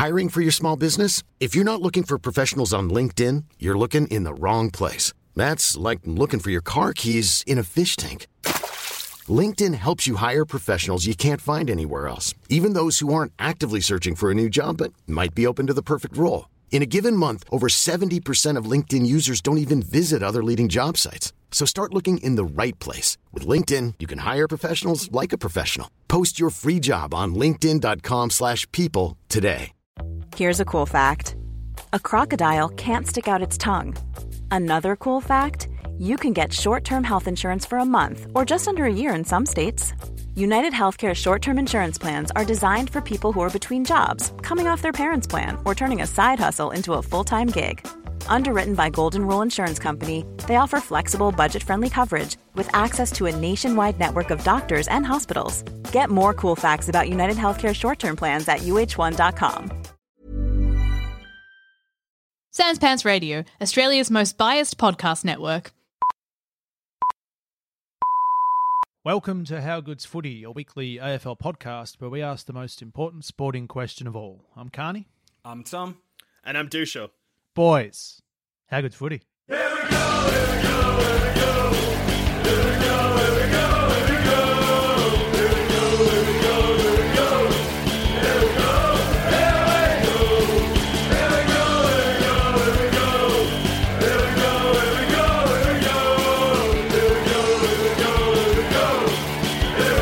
Hiring for your small business? If you're not looking for professionals on LinkedIn, you're looking in the wrong place. That's like looking for your car keys in a fish tank. LinkedIn helps you hire professionals you can't find anywhere else, even those who aren't actively searching for a new job but might be open to the perfect role. In a given month, over 70% of LinkedIn users don't even visit other leading job sites. So start looking in the right place. With LinkedIn, you can hire professionals like a professional. Post your free job on linkedin.com/people today. Here's a cool fact. A crocodile can't stick out its tongue. Another cool fact, you can get short-term health insurance for a month or just under a year in some states. United Healthcare short-term insurance plans are designed for people who are between jobs, coming off their parents' plan, or turning a side hustle into a full-time gig. Underwritten by Golden Rule Insurance Company, they offer flexible, budget-friendly coverage with access to a nationwide network of doctors and hospitals. Get more cool facts about United Healthcare short-term plans at uh1.com. Sans Pants Radio, Australia's most biased podcast network. Welcome to How Good's Footy, your weekly AFL podcast where we ask the most important sporting question of all. I'm Carney. I'm Tom. And I'm Dusha. Boys, how good's footy? Here we go, here we go, here we go. Here we go, here we go, here we go. Here we go, here we go, here we go. Here we go, here we go. Here we go, here we go, here we go. Here we go, here we go, here we go. Here we go, here we go, here we go. Here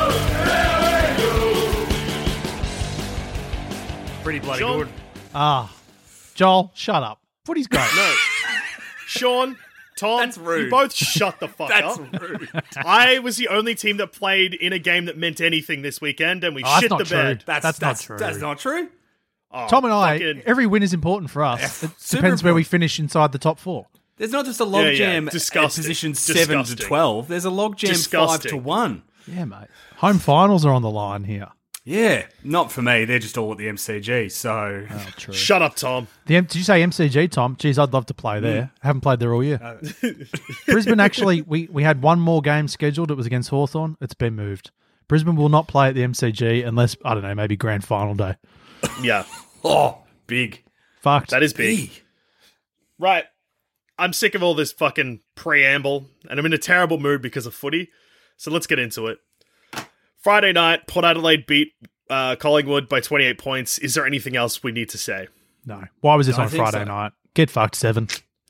we go, here we go. Pretty bloody Sean? good. Joel, shut up. Footy's great. No. Sean, Tom, That's rude. you both shut the fuck That's up. rude. I was the only team that played in a game that meant anything this weekend, and we that's shit not the true. bed. That's not true. That's not true. Oh, Tom and I, fucking- every win is important for us. It Super depends where we important. finish inside the top four. There's not just a logjam at Disgusting. position 7 to Disgusting. 12. There's a logjam 5 Disgusting. to 1. Yeah, mate. Home finals are on the line here. Yeah, not for me. They're just all at the MCG. So Oh, true. Shut up, Tom. Did you say MCG, Tom? Jeez, I'd love to play there. Haven't played there all year. Brisbane, actually, we had one more game scheduled. It was against Hawthorn. It's been moved. Brisbane will not play at the MCG unless, I don't know, maybe grand final day. Yeah, big. Fucked. that is big. Right. I'm sick of all this fucking preamble, and I'm in a terrible mood because of footy. So let's get into it. Friday night, Port Adelaide beat Collingwood by 28 points. Is there anything else we need to say? No. Why was this I on think Friday so. night? Get fucked, 7.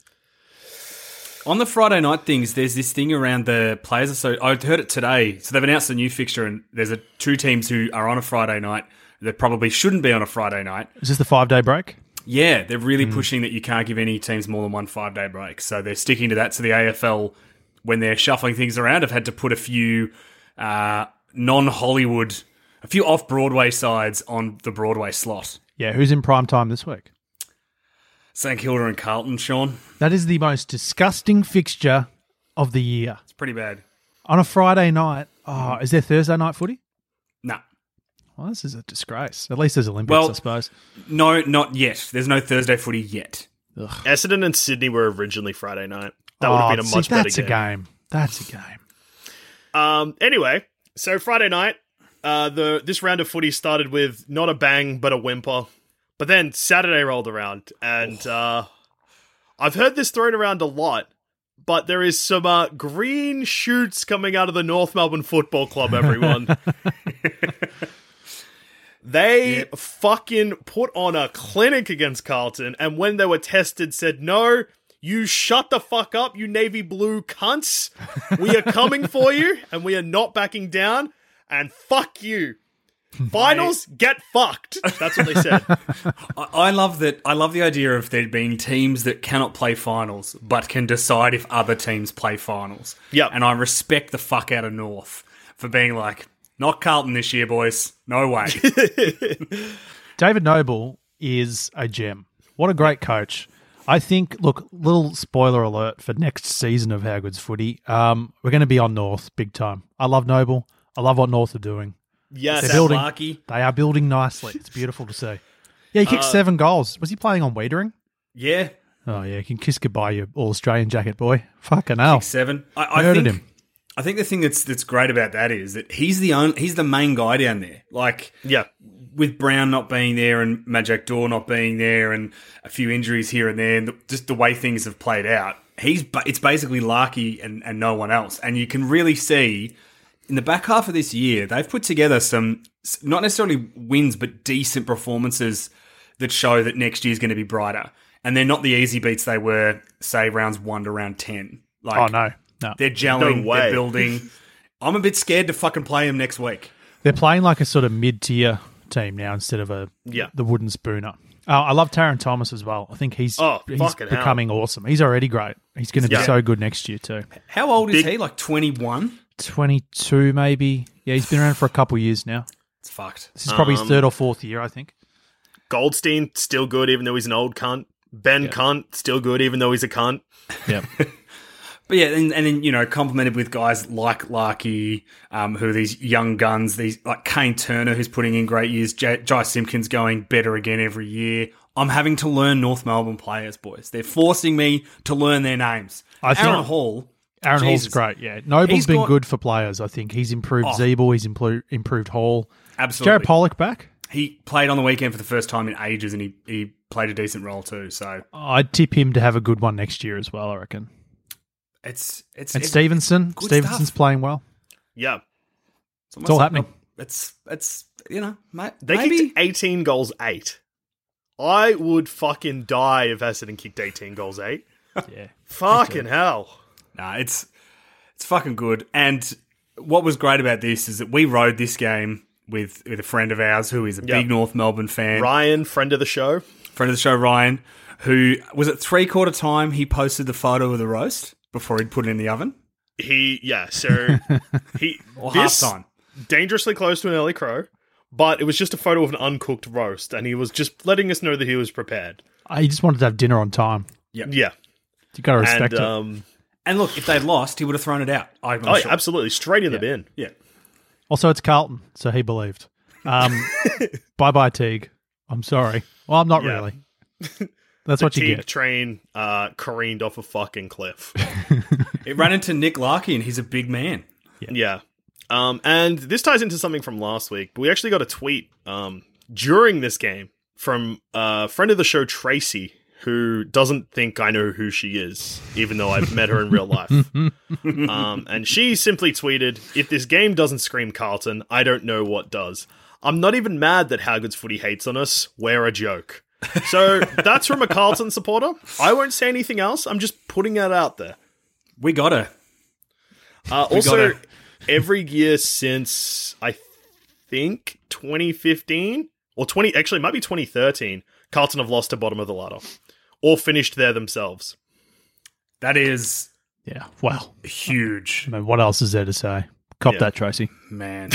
On the Friday night things, there's this thing around the players. So I heard it today. So they've announced a new fixture, and there's two teams who are on a Friday night that probably shouldn't be on a Friday night. Is this the 5-day break? Yeah, they're really pushing that you can't give any teams more than one 5-day break. So they're sticking to that. So the AFL, when they're shuffling things around, have had to put a few non-Hollywood, a few off-Broadway sides on the Broadway slot. Yeah, who's in prime time this week? St Kilda and Carlton, Sean. That is the most disgusting fixture of the year. It's pretty bad. On a Friday night, is there Thursday night footy? Nah. Well, this is a disgrace. At least there's Olympics, Well- I suppose. No, not yet. There's no Thursday footy yet. Essendon and Sydney were originally Friday night. That would have been a much better That's a game. That's a game. Anyway, so Friday night, this round of footy started with not a bang, but a whimper. But then Saturday rolled around, and I've heard this thrown around a lot, but there is some green shoots coming out of the North Melbourne Football Club, everyone. They fucking put on a clinic against Carlton, and when they were tested, said, no, you shut the fuck up, you navy blue cunts. We are coming for you, and we are not backing down, and fuck you. Finals, get fucked. That's what they said. I love that. I love the idea of there being teams that cannot play finals, but can decide if other teams play finals. Yep. And I respect the fuck out of North for being like, not Carlton this year, boys. No way. David Noble is a gem. What a great coach. I think, look, little spoiler alert for next season of How Good's Footy. We're going to be on North big time. I love Noble. I love what North are doing. Yes. They're building. Larky. They are building nicely. It's beautiful to see. Yeah, he kicked 7 goals. Was he playing on Wiedering? Yeah. Oh, yeah. You can kiss goodbye, you All-Australian jacket boy. Fucking hell. 7. I heard him. I think the thing that's great about that is that he's the main guy down there. Like, Yeah. with Brown not being there and Majak Daw not being there and a few injuries here and there, and just the way things have played out, it's basically Larky and no one else. And you can really see in the back half of this year, they've put together some, not necessarily wins, but decent performances that show that next year's going to be brighter. And they're not the easy beats they were, say, rounds 1 to round 10. Like, no. They're gelling, No way. they're building. I'm a bit scared to fucking play them next week. They're playing like a sort of mid-tier team now instead of the wooden spooner. I love Taron Thomas as well. I think he's fucking hell. becoming awesome. He's already great. He's going to be so good next year too. How old is he? Like 21? 22 maybe. Yeah, he's been around for a couple of years now. It's fucked. This is probably his third or fourth year, I think. Goldstein, still good, even though he's an old cunt. Ben Cunt, still good, even though he's a cunt. Yeah. But yeah, and then, you know, complemented with guys like Larky, who are these young guns, these like Kane Turner, who's putting in great years, Jai Simpkins going better again every year. I'm having to learn North Melbourne players, boys. They're forcing me to learn their names. Aaron Hall's great, yeah. Noble's been good for players, I think. He's improved Zeeble, he's improved Hall. Absolutely. Jared Pollock back? He played on the weekend for the first time in ages, and he played a decent role too. So I'd tip him to have a good one next year as well, I reckon. It's Stevenson. Stevenson's stuff. playing well. Yeah. It's all happening. It's you know, They maybe. kicked 18 goals 8. I would fucking die if Essendon kicked 18 goals 8. Yeah. Fucking hell. Nah, it's fucking good. And what was great about this is that we rode this game with a friend of ours who is a big North Melbourne fan. Ryan, friend of the show. Friend of the show, Ryan, who was at 3/4 time he posted the photo of the roast before he'd put it in the oven. Or half time. Dangerously close to an early crow, but it was just a photo of an uncooked roast, and he was just letting us know that he was prepared. He just wanted to have dinner on time. Yeah. You got to respect it. And look, if they'd lost, he would have thrown it out. I'm sure. Absolutely. Straight in the bin. Yeah. Also, it's Carlton, so he believed. Bye-bye, Teague. I'm sorry. Well, I'm not really. That's what you Teague get. train careened off a fucking cliff. It ran into Nick Larky, and he's a big man. Yeah. And this ties into something from last week, but we actually got a tweet during this game from a friend of the show, Tracy, who doesn't think I know who she is, even though I've met her in real life. And she simply tweeted, "If this game doesn't scream Carlton, I don't know what does. I'm not even mad that How Good's Footy hates on us. We're a joke." So that's from a Carlton supporter. I won't say anything else. I'm just putting it out there. We got her. Also, every year since, I think, 2015, or actually, it might be 2013, Carlton have lost to bottom of the ladder. Or finished there themselves. That is Well, huge. I mean, what else is there to say? Cop that, Tracy. Man.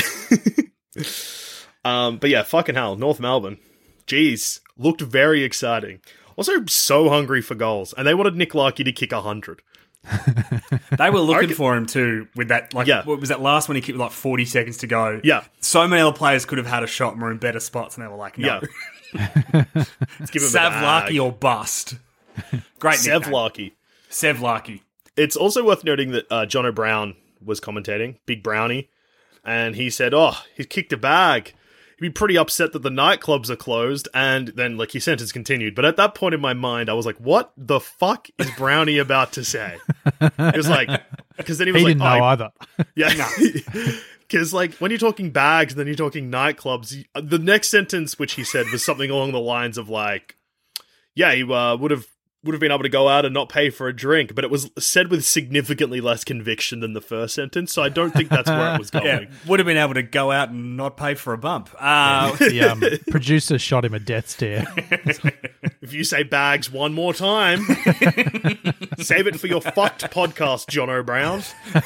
But yeah, fucking hell, North Melbourne. Jeez, looked very exciting. Also, so hungry for goals. And they wanted Nick Larky to kick 100. They were looking for him too with that, what was that last one he kicked with like 40 seconds to go? Yeah. So many other players could have had a shot and were in better spots, and they were like, no. Let's give him Sav a Larky or bust. Great Sev nickname. Larky. Sev Larky. It's also worth noting that John O'Brown was commentating, Big Brownie, and he said, he kicked a bag. He'd be pretty upset that the nightclubs are closed, and then, his sentence continued. But at that point in my mind, I was like, what the fuck is Brownie about to say? It was like, because then he was He like, didn't know either. yeah, because when you're talking bags and then you're talking nightclubs, the next sentence which he said was something along the lines of he would have been able to go out and not pay for a drink, but it was said with significantly less conviction than the first sentence, so I don't think that's where it was going. Yeah, would have been able to go out and not pay for a bump. The producer shot him a death stare. If you say bags one more time, save it for your fucked podcast, John O'Brown.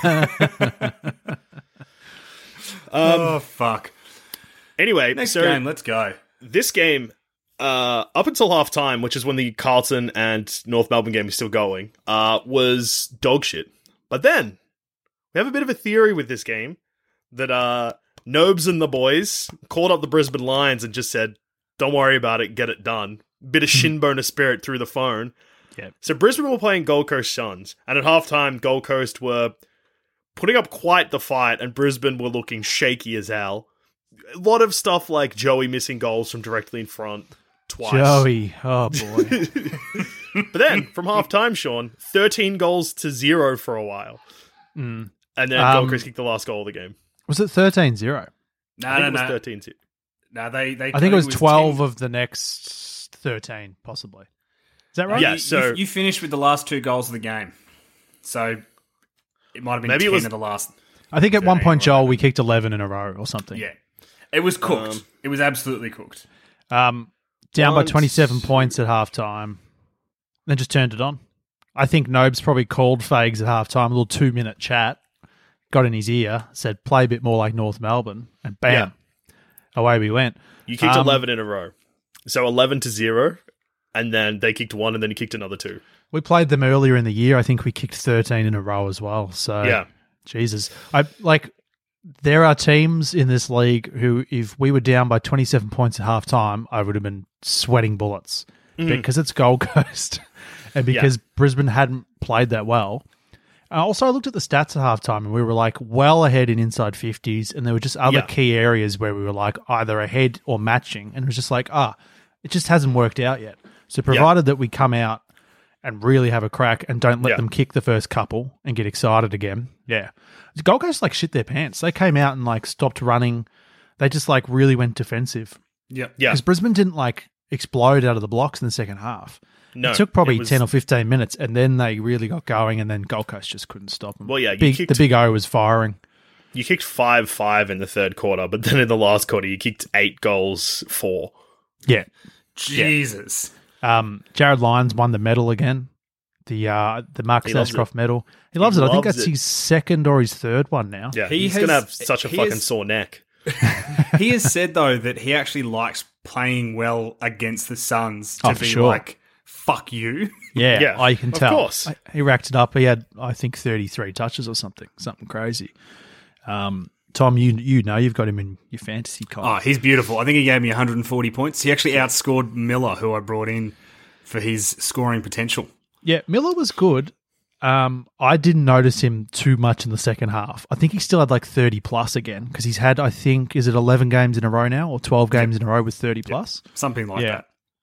Oh, fuck. Anyway, Next game, let's go. This game, up until half time, which is when the Carlton and North Melbourne game is still going, was dog shit. But then, we have a bit of a theory with this game that Nobes and the boys called up the Brisbane Lions and just said, don't worry about it, get it done. Bit of shinbone of spirit through the phone. Yeah. So Brisbane were playing Gold Coast Suns, and at halftime, Gold Coast were putting up quite the fight, and Brisbane were looking shaky as hell. a lot of stuff like Joey missing goals from directly in front twice. Joey, oh boy. But then, from halftime, Sean, 13 goals to 0 for a while. And then Gold Coast kicked the last goal of the game. Was it 13-0? I think it was 13-2. No, they I think it was 12 10. of the next 13, possibly. Is that right? Yeah, You finished with the last 2 goals of the game. So it might have been Maybe 10 it was- of the last. I think at one 13 point, or Joel, whatever. we kicked 11 in a row or something. Yeah. It was cooked. It was absolutely cooked. Down by 27 points at halftime, then just turned it on. I think Nobes probably called Fags at halftime, a little 2-minute chat, got in his ear, said, play a bit more like North Melbourne, and bam, away we went. You kicked 11 in a row. So 11 to 0, and then they kicked 1, and then you kicked another 2. We played them earlier in the year. I think we kicked 13 in a row as well. So, Yeah. Jesus. There are teams in this league who, if we were down by 27 points at halftime, I would have been sweating bullets because it's Gold Coast and because Brisbane hadn't played that well. Also, I looked at the stats at halftime and we were like well ahead in inside 50s, and there were just other key areas where we were like either ahead or matching, and it was just like, it just hasn't worked out yet. So provided that we come out and really have a crack and don't let them kick the first couple and get excited again. Yeah. Gold Coast shit their pants. They came out and stopped running. They just really went defensive. Yeah. Yeah. Because Brisbane didn't explode out of the blocks in the second half. No. It took probably it was- 10 or 15 minutes, and then they really got going, and then Gold Coast just couldn't stop them. Well, yeah, you the Big O was firing. You kicked 5-5 in the third quarter, but then in the last quarter, you kicked 8 goals, 4. Yeah. Jesus. Jared Lyons won the medal again, the Marcus He loves Ashcroft medal. He loves it. I think loves that's it. his second or his third one now. Yeah, He he's has- going to have such a he fucking has- sore neck. He has said, though, that he actually likes playing well against the Suns to for be sure. fuck you. Yeah, Yeah, I can of tell. course. He racked it up. He had, I think, 33 touches or something crazy. Tom, you know you've got him in your fantasy Oh, column. he's beautiful. I think he gave me 140 points. He actually outscored Miller, who I brought in for his scoring potential. Yeah, Miller was good. I didn't notice him too much in the second half. I think he still had 30 plus again because he's had, I think, is it 11 games in a row now or 12 games in a row with 30 plus? Something like that.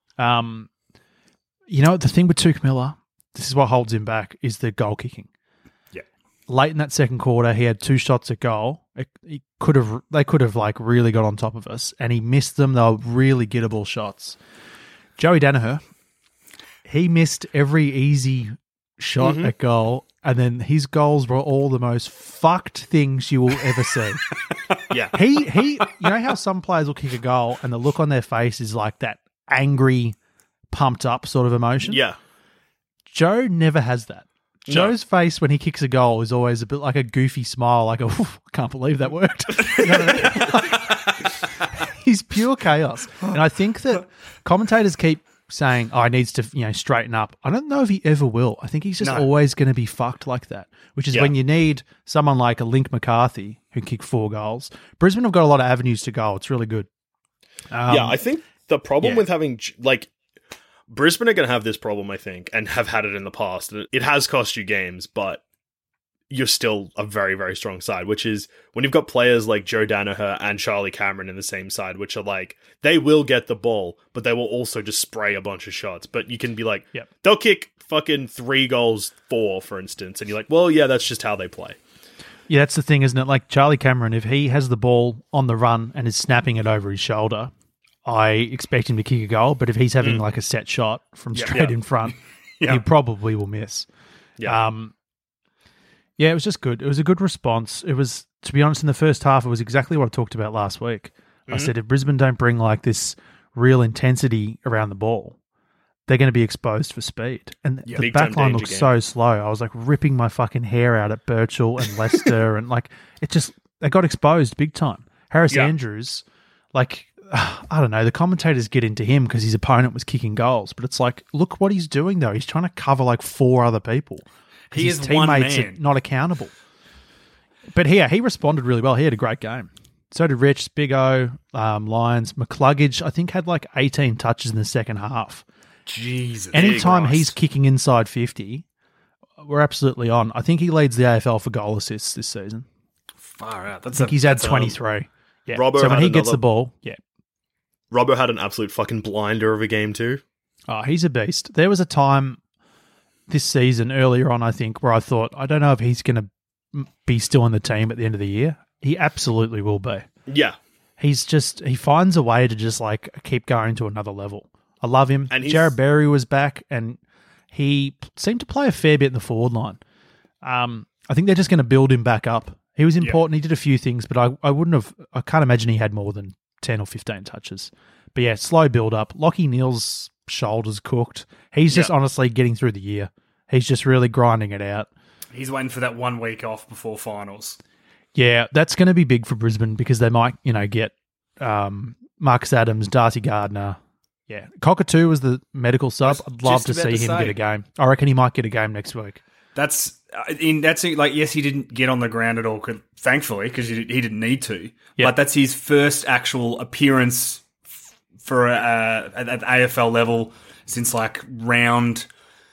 You know, the thing with Tuke Miller, this is what holds him back, is the goal kicking. Yeah. Late in that second quarter, he had 2 shots at goal. They could have really got on top of us, and he missed them. They were really gettable shots. Joey Danaher, he missed every easy shot at goal, and then his goals were all the most fucked things you will ever see. Yeah. He, you know how some players will kick a goal and the look on their face is like that angry, pumped up sort of emotion? Yeah. Joe never has that. No. Joe's face when he kicks a goal is always a bit like a goofy smile, like a, "Oof, I can't believe that worked." You know what I mean? He's pure chaos. And I think that commentators keep saying, he needs to, straighten up. I don't know if he ever will. I think he's just always going to be fucked like that, which is when you need someone like a Link McCarthy who can kick 4 goals. Brisbane have got a lot of avenues to goal. It's really good. I think the problem with having, Brisbane are going to have this problem, I think, and have had it in the past. It has cost you games, but you're still a very, very strong side, which is when you've got players like Joe Danaher and Charlie Cameron in the same side, which are they will get the ball, but they will also just spray a bunch of shots. But you can be they'll kick fucking 3 goals, 4, for instance, and you're like, well, yeah, that's just how they play. Yeah, that's the thing, isn't it? Like Charlie Cameron, if he has the ball on the run and is snapping it over his shoulder, I expect him to kick a goal. But if he's having a set shot from straight in front, he probably will miss. Yeah. Yeah, it was just good. It was a good response. It was, to be honest, in the first half, it was exactly what I talked about last week. I said, if Brisbane don't bring this real intensity around the ball, they're going to be exposed for speed. And the Big time back line danger looked game. so slow. I was ripping my fucking hair out at Birchall and Leicester, and they got exposed big time. Harris Andrews, I don't know, the commentators get into him because his opponent was kicking goals, but it's look what he's doing though. He's trying to cover 4 other people. He His is one teammates man. are not accountable. But he responded really well. He had a great game. So did Rich, Big O, Lyons. McCluggage, I think, had 18 touches in the second half. Jesus. Anytime Christ. he's kicking inside 50, we're absolutely on. I think he leads the AFL for goal assists this season. Far out. I think he's had 23. Yeah. Robbo so when had he gets another- the ball, yeah. Robbo had an absolute fucking blinder of a game too. Oh, he's a beast. There was a time this season, earlier on, I think, where I thought, I don't know if he's going to be still in the team at the end of the year. He absolutely will be. Yeah. He finds a way to just like keep going to another level. I love him. And Jared Berry was back and he seemed to play a fair bit in the forward line. I think they're just going to build him back up. He was important. He did a few things, but I can't imagine he had more than 10 or 15 touches. But yeah, slow build up. Lockie Neal's shoulders cooked. He's just honestly getting through the year. He's just really grinding it out. He's waiting for that 1 week off before finals. Yeah, that's going to be big for Brisbane because they might, get Marcus Adams, Darcy Gardner. Yeah, Cockatoo was the medical sub. I'd love to see him get a game. I reckon he might get a game next week. That's like, yes, he didn't get on the ground at all, thankfully, because he didn't need to. Yep. But that's his first actual appearance for at the AFL level since like round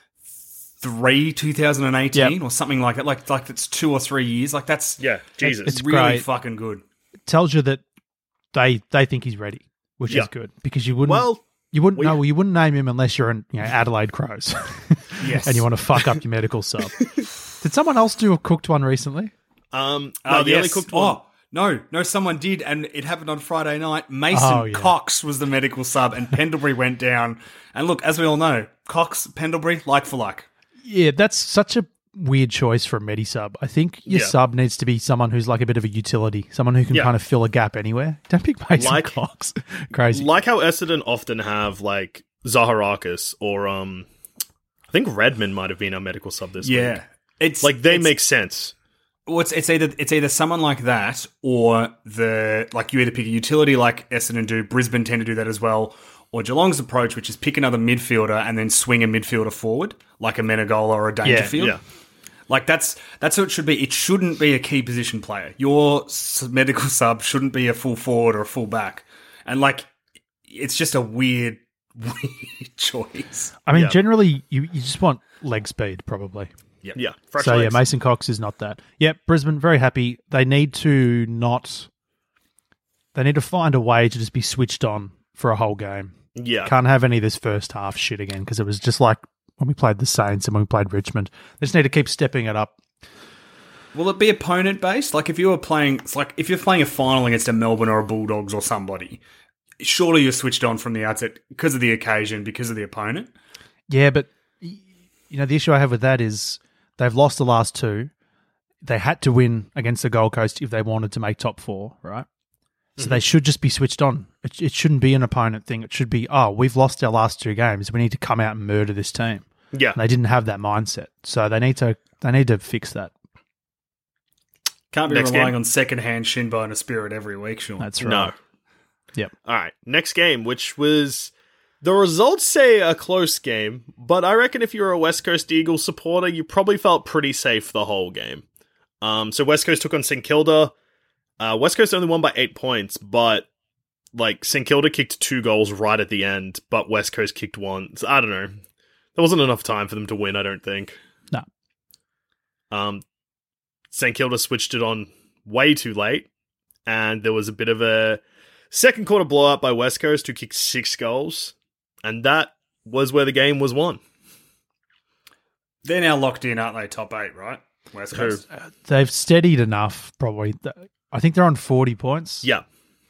3, 2018, or something like that. Like it's 2 or 3 years. Like that's Jesus. It's really great. fucking good. It tells you that they think he's ready, which is good because you wouldn't name him unless you're in Adelaide Crows. Yes. And you want to fuck up your medical sub. Did someone else do a cooked one recently? No, the only cooked one. Oh, no, someone did, and it happened on Friday night. Mason Cox was the medical sub, and Pendlebury went down. And look, as we all know, Cox, Pendlebury, like for like. Yeah, that's such a weird choice for a medi sub. I think your sub needs to be someone who's like a bit of a utility, someone who can kind of fill a gap anywhere. Don't pick Mason Cox. Crazy. Like how Essendon often have like Zaharakis or I think Redmond might have been our medical sub this week. Yeah. It's like they make sense. Well, it's either someone like that or you either pick a utility like Essendon do, Brisbane tend to do that as well, or Geelong's approach, which is pick another midfielder and then swing a midfielder forward, like a Menegola or a Dangerfield. Yeah. Like that's what it should be. It shouldn't be a key position player. Your medical sub shouldn't be a full forward or a full back. And like, it's just a weird choice. I mean, generally, you just want leg speed, probably. Yeah. Fresh So, legs. Mason Cox is not that. Yep, Brisbane, very happy. They need to find a way to just be switched on for a whole game. Yeah. Can't have any of this first half shit again because it was just like when we played the Saints and when we played Richmond. They just need to keep stepping it up. Will it be opponent based? Like if you're playing a final against a Melbourne or a Bulldogs or somebody, surely you're switched on from the outset because of the occasion, because of the opponent. Yeah, but the issue I have with that is they've lost the last 2. They had to win against the Gold Coast if they wanted to make top 4, right? So they should just be switched on. It shouldn't be an opponent thing. It should be, we've lost our last 2 games. We need to come out and murder this team. Yeah. And they didn't have that mindset. So they need to fix that. Can't be Next relying game. on second-hand shin bone of spirit every week, Sean. That's right. No. Yep. All right. Next game, which was... The results say a close game, but I reckon if you're a West Coast Eagles supporter, you probably felt pretty safe the whole game. So West Coast took on St Kilda. West Coast only won by 8 points, but like St Kilda kicked 2 goals right at the end, but West Coast kicked 1. So I don't know. There wasn't enough time for them to win, I don't think. No. St Kilda switched it on way too late, and there was a bit of a second quarter blowout by West Coast, who kicked 6 goals. And that was where the game was won. They're now locked in, aren't they? Top 8, right? West Coast. They've steadied enough, probably. I think they're on 40 points. Yeah.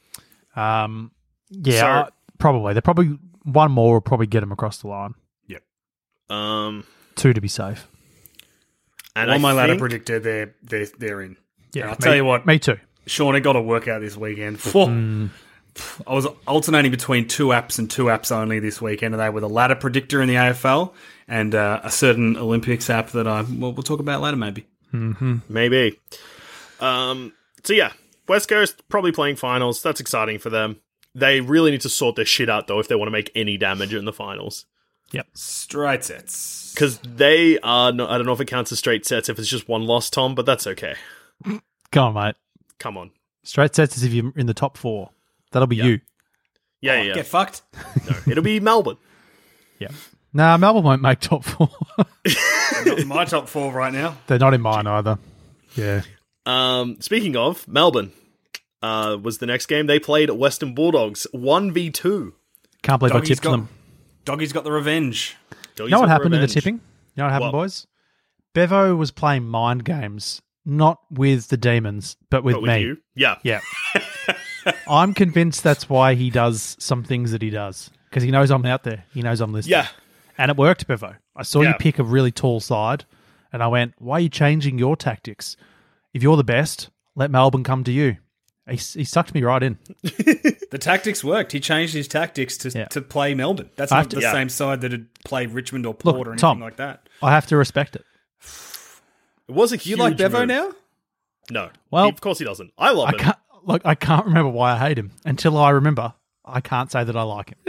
Probably. They're probably one more will probably get them across the line. Yep. 2 to be safe. And on my ladder think- predictor, they're in. Yeah, And I'll tell you what. Me too. Sean, I got a workout this weekend. I was alternating between 2 apps and 2 apps only this weekend, and they were the ladder predictor in the AFL and a certain Olympics app that we'll talk about later, maybe. Mm-hmm. Maybe. So yeah, West Coast probably playing finals. That's exciting for them. They really need to sort their shit out, though, if they want to make any damage in the finals. Yep. Straight sets. Because they are, I don't know if it counts as straight sets if it's just 1 loss, Tom, but that's okay. Come on, mate. Come on. Straight sets is if you're in the top 4. That'll be you. Yeah. Get fucked. No, it'll be Melbourne. Yeah. Nah, Melbourne won't make top 4. Not in my top 4 right now. They're not in mine either. Yeah. Speaking of Melbourne, was the next game. They played Western Bulldogs 1v2. Can't believe I tipped them. Doggy's got the revenge. You know what happened in the tipping? You know what happened, What? boys? Bevo was playing mind games, not with the demons, but with me. You? Yeah. Yeah. I'm convinced that's why he does some things that he does. Because he knows I'm out there. He knows I'm listening. Yeah. And it worked, Bevo. I saw you Yeah. pick a really tall side, and I went, why are you changing your tactics? If you're the best, let Melbourne come to you. He sucked me right in. The tactics worked. He changed his tactics to play Melbourne. That's I not have to- the yeah. same side that had played Richmond or Port or anything Tom, like that. I have to respect it. It was a You huge like Bevo move. now? No. Well, of course he doesn't. I love him. I can't remember why I hate him. Until I remember, I can't say that I like him.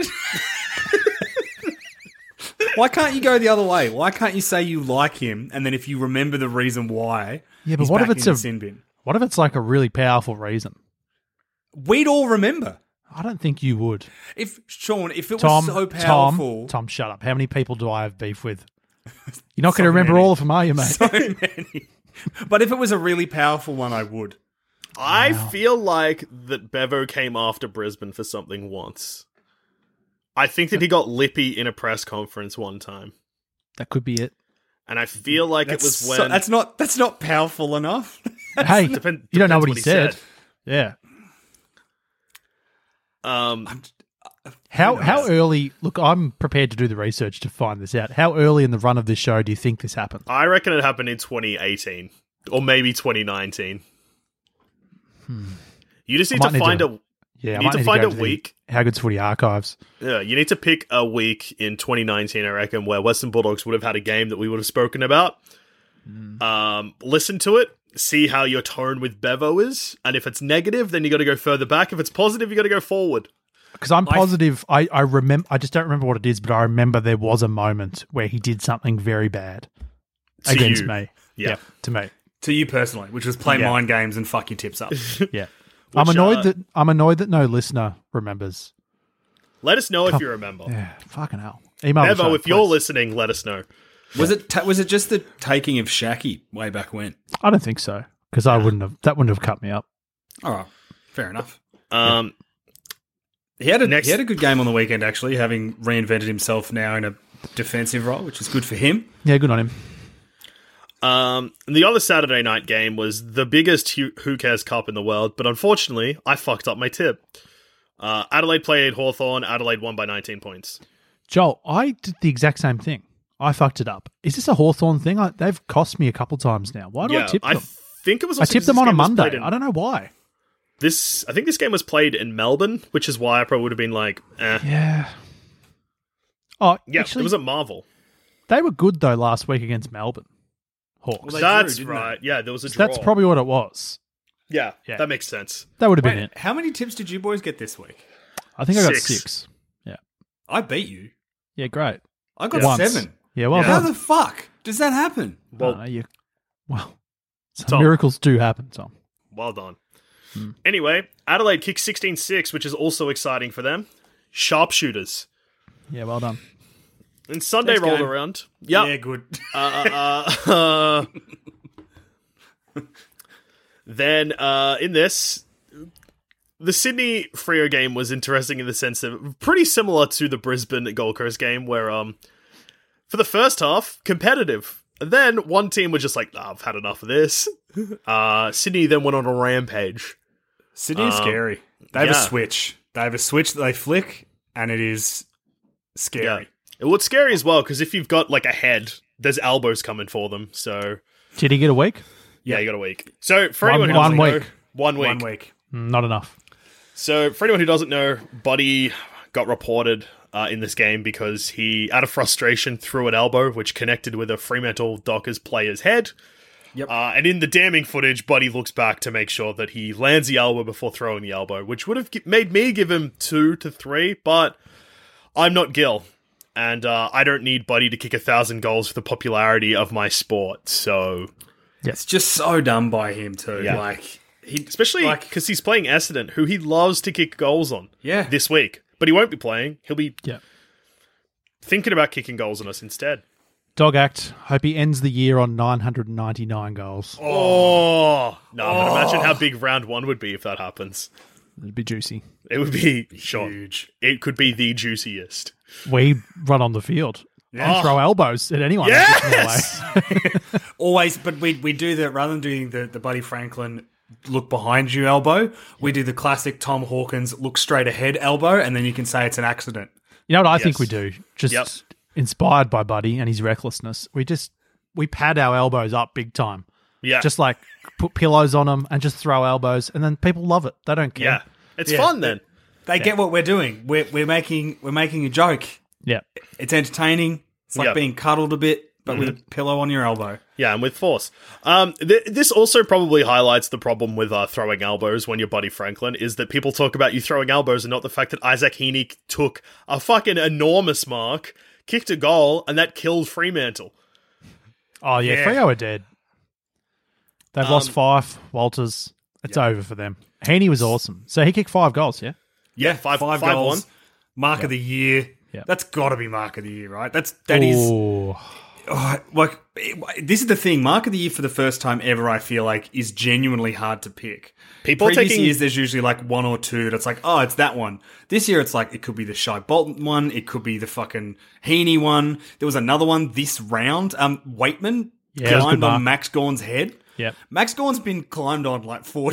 Why can't you go the other way? Why can't you say you like him, and then if you remember the reason why, Yeah, but he's what if back it's in a the sin bin? what if it's like a really powerful reason? We'd all remember. I don't think you would. If Sean, if it Tom, was so powerful, Tom, shut up. How many people do I have beef with? You're not going So to remember many. all of them, are you, mate? so many. But if it was a really powerful one, I would. I feel like that Bevo came after Brisbane for something once. I think that he got lippy in a press conference one time. That could be it. And I feel like it was when... that's not powerful enough. Hey, you don't know depends what he said. Yeah. How early? Look, I'm prepared to do the research to find this out. How early in the run of this show do you think this happened? I reckon it happened in 2018. Or maybe 2019. You just need I to might find need a... Yeah, You I need might to need find go a to the week. How Good's Footy archives. Yeah, you need to pick a week in 2019, I reckon, where Western Bulldogs would have had a game that we would have spoken about. Listen to it, see how your tone with Bevo is, and if it's negative, then you got to go further back. If it's positive, you got to go forward. Because I'm positive, I remember. I just don't remember what it is, but I remember there was a moment where he did something very bad To against you. me. Yeah. Yep, to me. To you personally, which was play Yeah. mind games and fuck your tips up. Yeah. Which, I'm annoyed that no listener remembers. Let us know if you remember. Yeah, fucking hell. Email the Bevo, show, if you're please. listening, let us know. Was it just the taking of Shaki way back when? I don't think so because that wouldn't have cut me up. All right, fair enough. He had He had a good game on the weekend, actually, having reinvented himself now in a defensive role, which is good for him. Yeah, good on him. The other Saturday night game was the biggest Who Cares Cup in the world, but unfortunately, I fucked up my tip. Adelaide played Hawthorn. Adelaide won by 19 points. Joel, I did the exact same thing. I fucked it up. Is this a Hawthorn thing? They've cost me a couple times now. Why do I tip them? think it was. I Also tipped because them on a this game was Monday. played in- I don't know why. I think this game was played in Melbourne, which is why I probably would have been like, eh. Yeah. Oh, Yeah, actually, it was at Marvel. they were good though last week against Melbourne Hawks. Well, they That's drew, didn't right. Yeah, there was a So draw. that's probably what it was. Yeah, Yeah. that makes sense. That would have been Wait, it. how many tips did you boys get this week? I think I got 6. 6. Yeah. I beat you. Yeah, great. I got Once. 7. Yeah, well How done. the fuck does that happen? Well, Some Tom. miracles do happen, Tom. well done. Anyway, Adelaide kicked 16-6, which is also exciting for them. Sharpshooters. Yeah, well done. And Sunday Next rolled game. around. Yep. Yeah, good. Then in this, the Sydney Freo game was interesting in the sense of pretty similar to the Brisbane Gold Coast game, where for the first half competitive. And then one team was just like, I've had enough of this. Sydney then went on a rampage. Sydney is scary. They have yeah. a switch. They have a switch that they flick, and it is scary. Well, it's scary as well because if you've got like a head, there's elbows coming for them. So Did he get a week? yeah, you got a week. So for One- anyone who one doesn't know, week. 1 week. 1 week. Not enough. So, for anyone who doesn't know, Buddy got reported in this game because he, out of frustration, threw an elbow which connected with a Fremantle Dockers player's head. Yep. And in the damning footage, Buddy looks back to make sure that he lands the elbow before throwing the elbow, which would have made me give him 2 to 3, but I'm not Gil. And I don't need Buddy to kick 1,000 goals for the popularity of my sport, so... It's just so dumb by him too. Yeah. Like Especially like- because he's playing Essendon, who he loves to kick goals on Yeah. this week. But he won't be playing. He'll be Yeah. thinking about kicking goals on us instead. Dog act. Hope he ends the year on 999 goals. Oh no! But imagine how big round 1 would be if that happens. It'd be juicy. It would be huge. It could be the juiciest. We run on the field and throw elbows at anyone. Yes! Always, but we do that rather than doing the Buddy Franklin look behind you elbow. We do the classic Tom Hawkins look straight ahead elbow, and then you can say it's an accident. You know what I Yes. think we do? Just inspired by Buddy and his recklessness. We pad our elbows up big time. Yeah. Just like put pillows on them and just throw elbows, and then people love it. They don't care. yeah. It's fun then. They get what we're doing. We're making a joke. Yeah. It's entertaining. It's like Yeah. being cuddled a bit, but with a pillow on your elbow. Yeah, and with force. This also probably highlights the problem with throwing elbows when you're Buddy Franklin, is that people talk about you throwing elbows and not the fact that Isaac Heaney took a fucking enormous mark, kicked a goal, and that killed Fremantle. Oh, yeah. Freo are dead. They've lost Fife, Walters. It's over for them. Heaney was awesome. So he kicked 5 goals, yeah? Yeah, 5-1. goals. Mark of the year. Yep. That's got to be mark of the year, right? That is. Ooh. Like, this is the thing. Mark of the year for the first time ever, I feel like, is genuinely hard to pick. People Previous taking- years, there's usually like one or two that's like, oh, it's that one. This year, it's like, it could be the Shai Bolton one. It could be the fucking Heaney one. There was another one this round. Waitman Yeah, it was a good climbed on mark. Max Gorn's head. Yep. Max Gorn's been climbed on like 4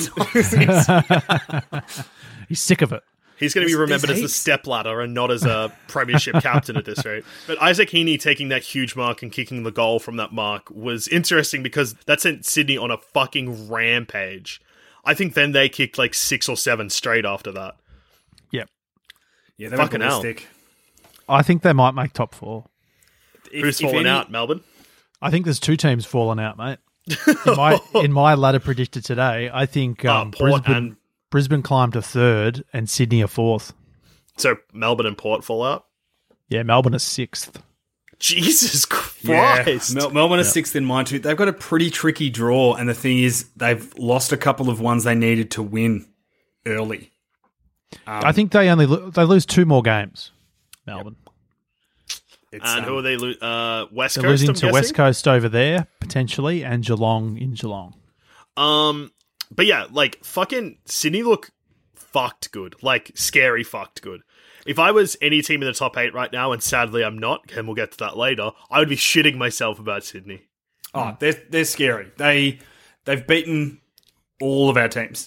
times. He's sick of it. He's going to be remembered as the heaps. stepladder and not as a premiership captain at this rate. But Isaac Heaney taking that huge mark and kicking the goal from that mark was interesting because that sent Sydney on a fucking rampage. I think then they kicked like 6 or 7 straight after that. Yep. Yeah, they Fucking went hell. ballistic. I think they might make top 4. Who's If fallen any- out, Melbourne? I think there's 2 teams falling out, mate. In my ladder predictor today, I think Port and... Brisbane climbed to 3rd and Sydney are 4th. So Melbourne and Port fall out? Yeah, Melbourne is 6th. Jesus Christ. Melbourne are 6th in mine too. They've got a pretty tricky draw, and the thing is, they've lost a couple of ones they needed to win early. I think they only they lose 2 more games. Melbourne. It's, And who are they? West They're Coast, losing I'm to guessing? West Coast over there potentially, and Geelong in Geelong. But yeah, like, fucking Sydney look fucked good. Like, scary fucked good. If I was any team in the top 8 right now, and sadly I'm not, and we'll get to that later, I would be shitting myself about Sydney. Oh, they're scary. They've beaten all of our teams.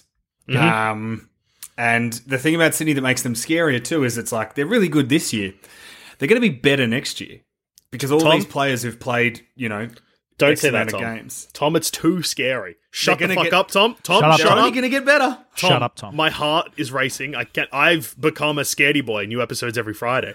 And the thing about Sydney that makes them scarier too is it's like they're really good this year. They're going to be better next year because all Tom? these players who've played, Don't X say that, amount of Tom. games. Tom, it's too scary. Shut the They're fuck gonna up, Tom. Tom, Shut up, shut Tom. up. Only going to get better. Shut up, Tom. My heart is racing. I've become a scaredy boy. New episodes every Friday.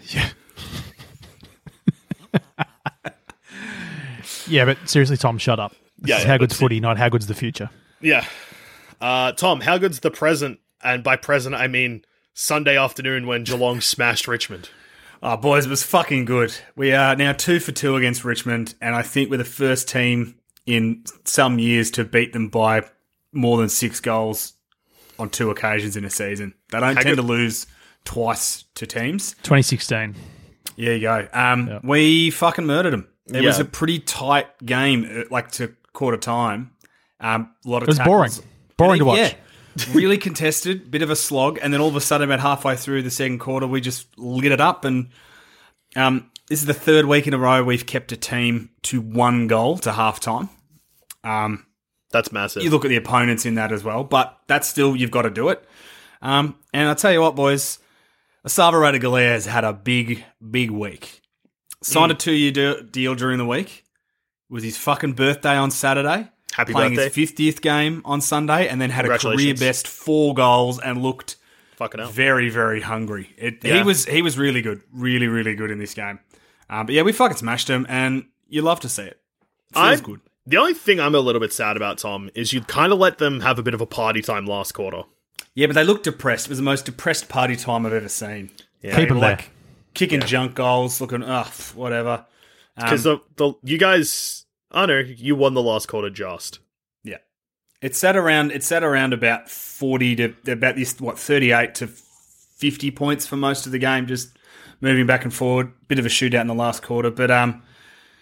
Yeah, but seriously, Tom, shut up. This is how good's that's footy, not how good's the future. Yeah. Tom, how good's the present? And by present, I mean Sunday afternoon when Geelong smashed Richmond. Oh, boys, it was fucking good. We are now 2 for 2 against Richmond, and I think we're the first team in some years to beat them by more than 6 goals on 2 occasions in a season. They don't tend to lose twice to teams. 2016. There you go. We fucking murdered them. It was Yeah. a pretty tight game, like to quarter time. A lot of It was tackles. boring to watch. Yeah, really contested, bit of a slog, and then all of a sudden, about halfway through the second quarter, we just lit it up. And this is the 3rd week in a row we've kept a team to 1 goal to halftime. That's massive. You look at the opponents in that as well, but that's still, you've got to do it. And I'll tell you what, boys, Asava Radagalea has had a big, big week. Signed a 2-year deal during the week. It was his fucking birthday on Saturday. Happy playing birthday. his 50th game on Sunday, and then had a career Congratulations. best 4 goals and looked Fucking hell. very, very hungry. Yeah. He was really good, really, really good in this game. But yeah, we fucking smashed him, and you love to see it. Feels good. The only thing I'm a little bit sad about, Tom, is you'd kind of let them have a bit of a party time last quarter. Yeah, but they looked depressed. It was the most depressed party time I've ever seen. Yeah. Keep 'em there. Like kicking junk goals, looking whatever. Because you guys, I know, you won the last quarter just. Yeah, it sat around about 40 to about 38 to 50 points for most of the game, just moving back and forward. Bit of a shootout in the last quarter, but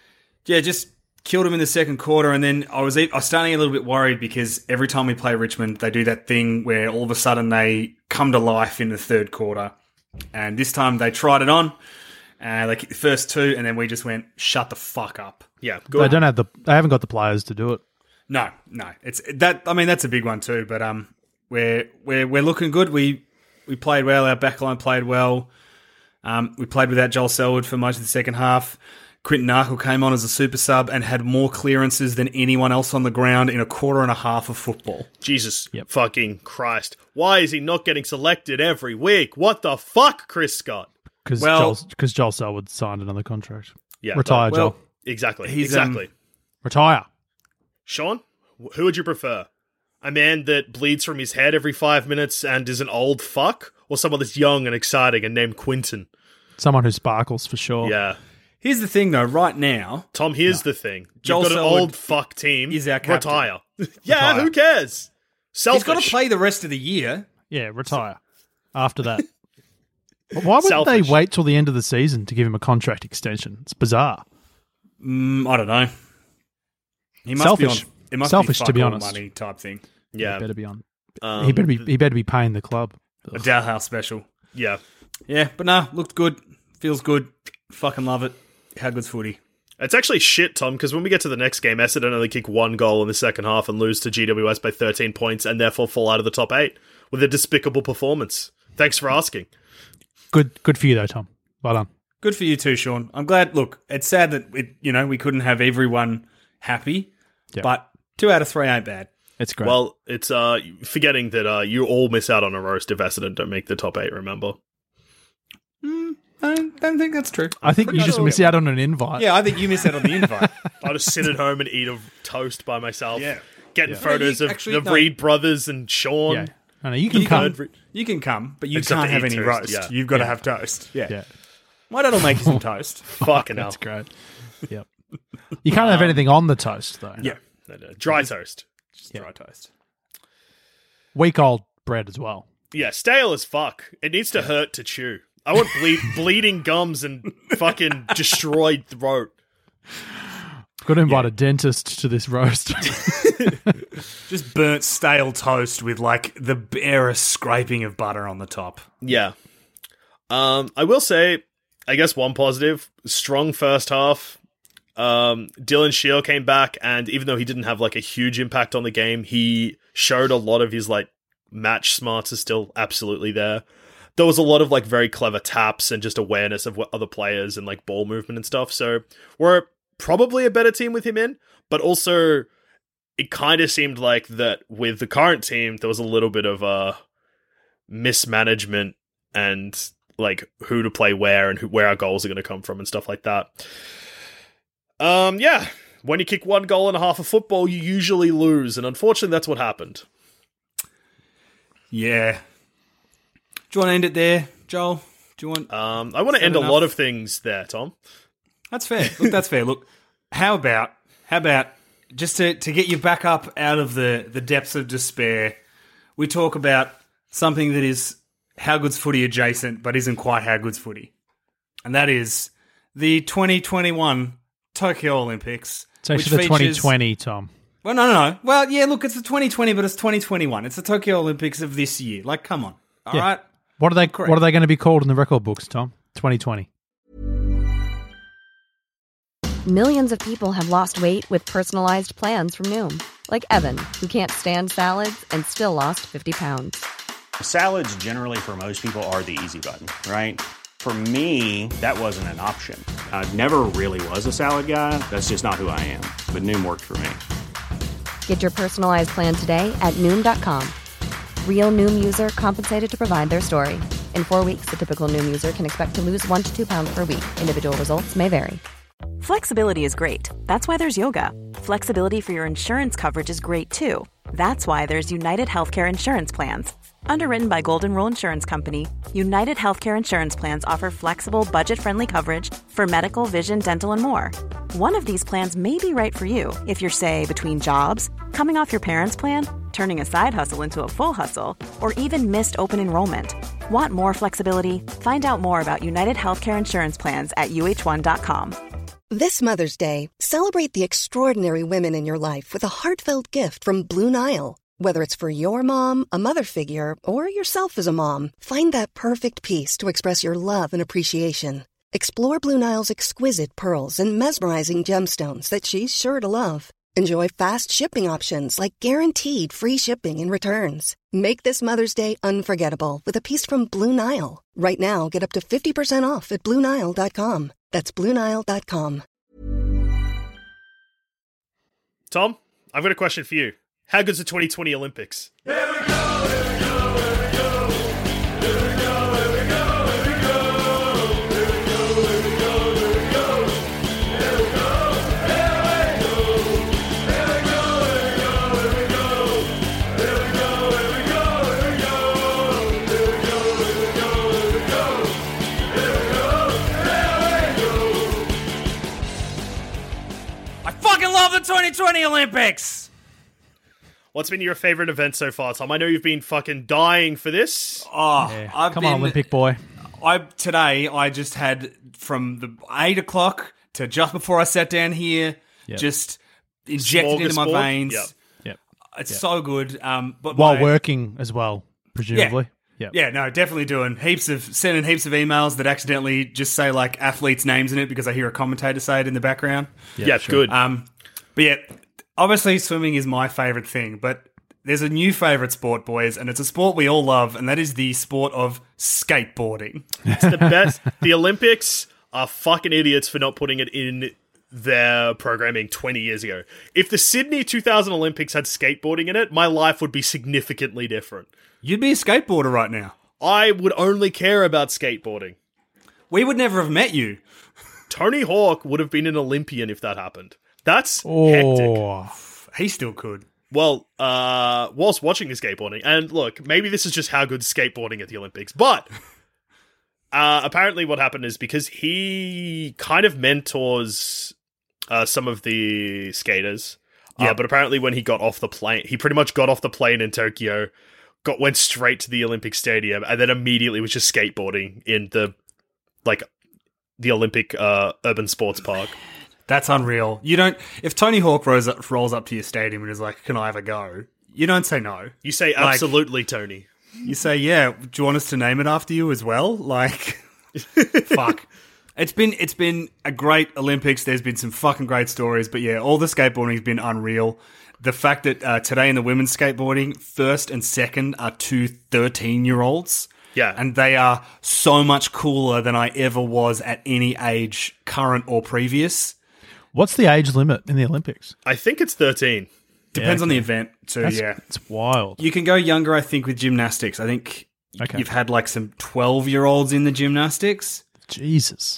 Yeah, just killed him in the second quarter, and then I was starting a little bit worried because every time we play Richmond, they do that thing where all of a sudden they come to life in the third quarter. And this time they tried it on, they kicked the first two, and then we just went, shut the fuck up. Yeah, good. They haven't got the players to do it. No. It's that. I mean, that's a big one too. But we're looking good. We played well. Our backline played well. We played without Joel Selwood for most of the second half. Quinton Narkle came on as a super sub and had more clearances than anyone else on the ground in a quarter and a half of football. Jesus fucking Christ. Why is he not getting selected every week? What the fuck, Chris Scott? Because Joel Selwood signed another contract. Yeah, Retire, Joel. Exactly. He's, Retire. Sean, who would you prefer? A man that bleeds from his head every 5 minutes and is an old fuck? Or someone that's young and exciting and named Quinton? Someone who sparkles for sure. Yeah. Here's the thing, though. Right now, Tom, here's the thing. Joel You've got an Selwood old fuck team. is our captain. Retire. Yeah, Retire. who cares? Selfish. he's got to play the rest of the year. Yeah, retire. After that. Why wouldn't Selfish. they wait till the end of the season to give him a contract extension? It's bizarre. I don't know. He must Selfish. be on. It must Selfish, be to be fuck all honest. money type thing. Yeah. He better be on. He better be paying the club. A Dowhouse special. Yeah. Yeah, but no, looked good. Feels good. Fucking love it. How good's footy? It's actually shit, Tom, because when we get to the next game, Essendon only kick one goal in the second half and lose to GWS by 13 points and therefore fall out of the top 8 with a despicable performance. Thanks for asking. Good for you though, Tom. Well done. Good for you too, Sean. I'm glad. Look, it's sad that we couldn't have everyone happy, but 2 out of 3 ain't bad. It's great. Well, it's forgetting that you all miss out on a roast if Essendon don't make the top 8, remember? I don't think that's true. I think you just miss out on an invite. Yeah, I think you missed out on the invite. I'll just sit at home and eat a toast by myself. Yeah. Getting photos No, of actually, the no. Reed brothers and Sean. Yeah. No, you can come. You can come, but you Except can't to have eat any toast, roast. yeah. You've got to have toast. Yeah. Yeah. My dad will make you some toast. Fucking hell. That's great. Yep. You can't have anything on the toast though. Yeah. No. Dry toast. Just dry toast. Week old bread as well. Yeah, stale as fuck. It needs to hurt to chew. I want bleeding gums and fucking destroyed throat. Got to invite a dentist to this roast. Just burnt stale toast with like the barest scraping of butter on the top. Yeah. I will say, I guess one positive, strong first half. Dylan Shiel came back, and even though he didn't have like a huge impact on the game, he showed a lot of his like match smarts are still absolutely there. There was a lot of like very clever taps and just awareness of what other players and like ball movement and stuff. So we're probably a better team with him in, but also it kind of seemed like that with the current team, there was a little bit of mismanagement and like who to play where and where our goals are going to come from and stuff like that. Yeah, when you kick 1 goal and a half of football, you usually lose, and unfortunately, that's what happened. Yeah. Do you want to end it there, Joel? Do you want? I want to end a lot of things there, Tom. That's fair. Look, that's fair. Look, how about just to get you back up out of the depths of despair, we talk about something that is How Good's Footy adjacent, but isn't quite How Good's Footy, and that is the 2021 Tokyo Olympics. It's actually the 2020, Tom. Well, no. Well, yeah, look, it's the 2020, but it's 2021. It's the Tokyo Olympics of this year. Like, come on. All right. What are they going to be called in the record books, Tom? 2020. Millions of people have lost weight with personalized plans from Noom. Like Evan, who can't stand salads and still lost 50 pounds. Salads generally for most people are the easy button, right? For me, that wasn't an option. I never really was a salad guy. That's just not who I am. But Noom worked for me. Get your personalized plan today at Noom.com. Real Noom user compensated to provide their story. In 4 weeks, the typical Noom user can expect to lose 1 to 2 pounds per week. Individual results may vary. Flexibility is great. That's why there's yoga. Flexibility for your insurance coverage is great too. That's why there's United Healthcare Insurance Plans. Underwritten by Golden Rule Insurance Company, United Healthcare Insurance Plans offer flexible, budget-friendly coverage for medical, vision, dental, and more. One of these plans may be right for you if you're, say, between jobs, coming off your parents' plan, turning a side hustle into a full hustle, or even missed open enrollment. Want more flexibility? Find out more about United Healthcare Insurance Plans at uh1.com. This Mother's Day, celebrate the extraordinary women in your life with a heartfelt gift from Blue Nile. Whether it's for your mom, a mother figure, or yourself as a mom, find that perfect piece to express your love and appreciation. Explore Blue Nile's exquisite pearls and mesmerizing gemstones that she's sure to love. Enjoy fast shipping options like guaranteed free shipping and returns. Make this Mother's Day unforgettable with a piece from Blue Nile. Right now, get up to 50% off at BlueNile.com. That's BlueNile.com. Tom, I've got a question for you. How good's the 2020 Olympics? Love the 2020 Olympics. What's been your favorite event so far, Tom? I know you've been fucking dying for this. Oh, Yeah. Come on, Olympic boy. Today I just had from the 8 o'clock to just before I sat down here, Yep. just injected into my Smorgasbord? veins. Yep. Yep. It's so good. But While my- working as well, presumably. Yep. Yeah, no, definitely sending heaps of emails that accidentally just say like athletes' names in it because I hear a commentator say it in the background. Yeah, good. But yeah, obviously swimming is my favourite thing, but there's a new favourite sport, boys, and it's a sport we all love, and that is the sport of skateboarding. It's the best. The Olympics are fucking idiots for not putting it in their programming 20 years ago. If the Sydney 2000 Olympics had skateboarding in it, my life would be significantly different. You'd be a skateboarder right now. I would only care about skateboarding. We would never have met you. Tony Hawk would have been an Olympian if that happened. That's hectic. Oh, He still could. Well, whilst watching the skateboarding, and look, maybe this is just how good skateboarding at the Olympics, but apparently what happened is because he kind of mentors some of the skaters, but apparently when he got off the plane, he pretty much got off the plane in Tokyo, went straight to the Olympic Stadium, and then immediately was just skateboarding in the Olympic urban sports park. That's unreal. You don't. If Tony Hawk rolls up to your stadium and is like, "Can I have a go?" You don't say no. You say absolutely, Tony. You say, "Yeah." Do you want us to name it after you as well? Like, fuck. It's been a great Olympics. There's been some fucking great stories, but yeah, all the skateboarding's been unreal. The fact that today in the women's skateboarding, first and second are two 13-year-olds. Yeah. And they are so much cooler than I ever was at any age, current or previous. what's the age limit in the Olympics? I think it's 13. Depends on the event. So, yeah. It's wild. You can go younger, I think, with gymnastics. I think you've had like some 12-year-olds in the gymnastics. Jesus.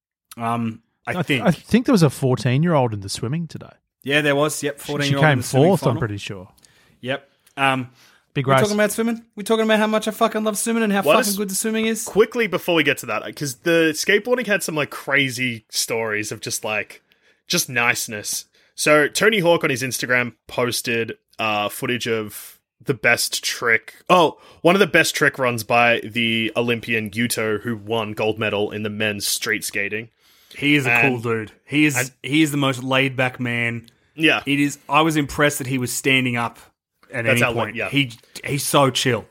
I think. I think there was a 14-year-old in the swimming today. Yeah, there was. Yep, 14-year-old. She in came the swimming fourth, final. I'm pretty sure. Yep. Big We're race. talking about swimming? We're talking about how much I fucking love swimming and how What fucking is- good the swimming is? Quickly before we get to that, because the skateboarding had some like crazy stories of just niceness. So Tony Hawk on his Instagram posted footage of the best trick. Oh, one of the best trick runs by the Olympian Yuto, who won gold medal in the men's street skating. He is a And- cool dude. He is the most laid back man. Yeah, It is. I was impressed that he was standing up at That's any how- point. yeah. He's so chill.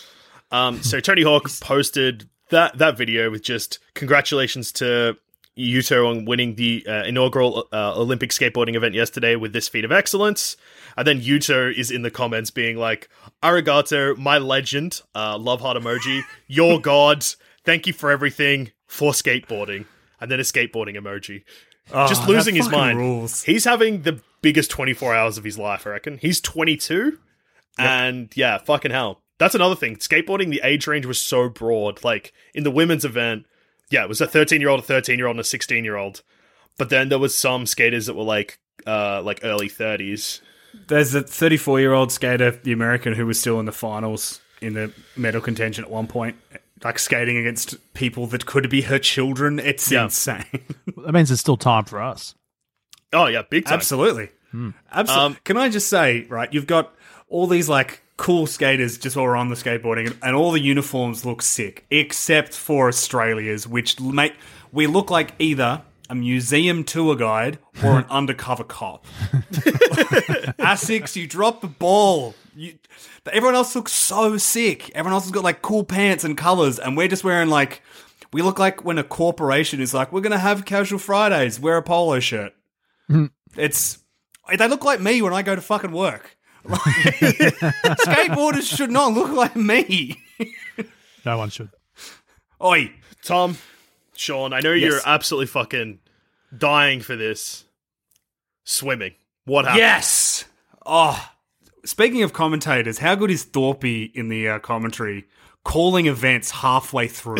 So Tony Hawk posted that video with just congratulations to Yuto on winning the inaugural Olympic skateboarding event yesterday with this feat of excellence. And then Yuto is in the comments being like, "Arigato, my legend, love heart emoji, your god, thank you for everything, for skateboarding." And then a skateboarding emoji. Just that losing his fucking mind. rules. He's having the biggest 24 hours of his life, I reckon. He's 22. And yeah, fucking hell. That's another thing. Skateboarding, the age range was so broad. Like, in the women's event, yeah, it was a 13-year-old, a 13-year-old, and a 16-year-old. But then there was some skaters that were like early 30s. There's a 34-year-old skater, the American, who was still in the finals in the medal contention at one point, like skating against people that could be her children. It's Yeah. insane. That means there's still time for us. Oh, yeah, big time. Absolutely. Absolutely. Can I just say, right, you've got all these like cool skaters just all around the skateboarding and all the uniforms look sick, except for Australia's, which we look like either a museum tour guide or an undercover cop. Asics, you drop the ball. Everyone else looks so sick. Everyone else has got like cool pants and colours, and we're just wearing like, we look like when a corporation is like, we're going to have casual Fridays, wear a polo shirt. They look like me when I go to fucking work. Like, skateboarders should not look like me. No one should. Oi. Tom, Sean, I know you're absolutely fucking dying for this. Swimming. What happened? Yes. Oh, speaking of commentators, how good is Thorpe in the commentary calling events halfway through?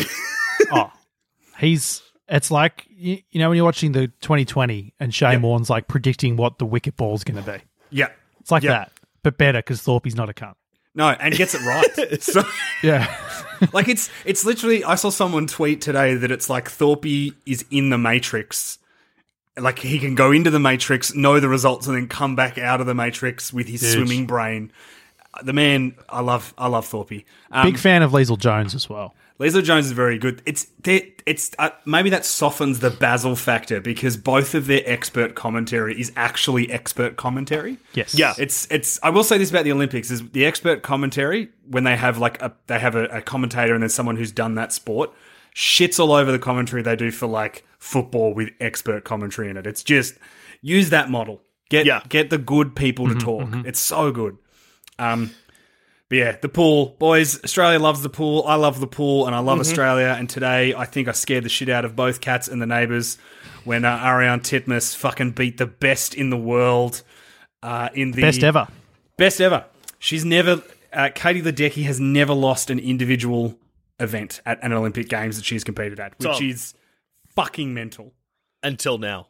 It's like, you know, when you're watching the 2020 and Shane Warne's like predicting what the wicket ball's going to be. Yeah. It's like that, but better because Thorpe's not a cunt. No, and gets it right. So, yeah. Like it's literally, I saw someone tweet today that it's like Thorpe is in the Matrix. Like he can go into the Matrix, know the results, and then come back out of the Matrix with his swimming brain. The man, I love Thorpe. Big fan of Liesl Jones as well. Liesl Jones is very good. It's maybe that softens the Basil factor because both of their expert commentary is actually expert commentary. Yes. Yeah. It's. I will say this about the Olympics: is the expert commentary when they have like a commentator and then someone who's done that sport shits all over the commentary they do for like football with expert commentary in it. It's just use that model. Get the good people to talk. It's so good. But yeah, the pool. Boys, Australia loves the pool. I love the pool, and I love Australia. And today, I think I scared the shit out of both Cats and the neighbours when Ariane Titmus fucking beat the best in the world. In the Best ever. Best ever. She's never... Katie Ledecky has never lost an individual event at an Olympic Games that she's competed at, which is fucking mental. Until now.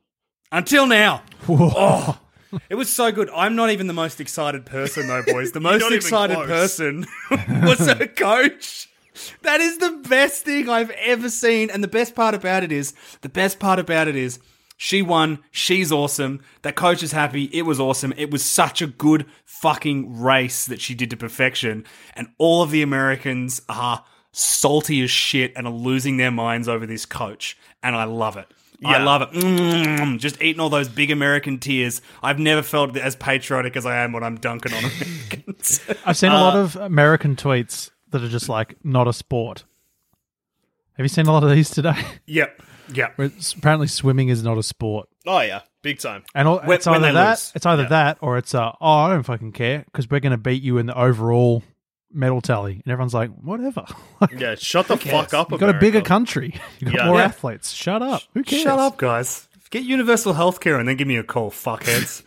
Oh, it was so good. I'm not even the most excited person, though, boys. The most excited person was her coach. That is the best thing I've ever seen. And the best part about it is, she won. She's awesome. That coach is happy. It was awesome. It was such a good fucking race that she did to perfection. And all of the Americans are salty as shit and are losing their minds over this coach. And I love it. Yeah. I love it. Just eating all those big American tears. I've never felt as patriotic as I am when I'm dunking on Americans. I've seen a lot of American tweets that are just like, not a sport. Have you seen a lot of these today? Yep. Where apparently swimming is not a sport. Oh, yeah. Big time. And it's either that or it's, I don't fucking care because we're going to beat you in the overall medal tally. And everyone's like, whatever. Yeah, shut the fuck up, You've got a bigger country. You've got more athletes. Shut up. Who cares? Shut up, guys. Get universal healthcare and then give me a call, fuckheads.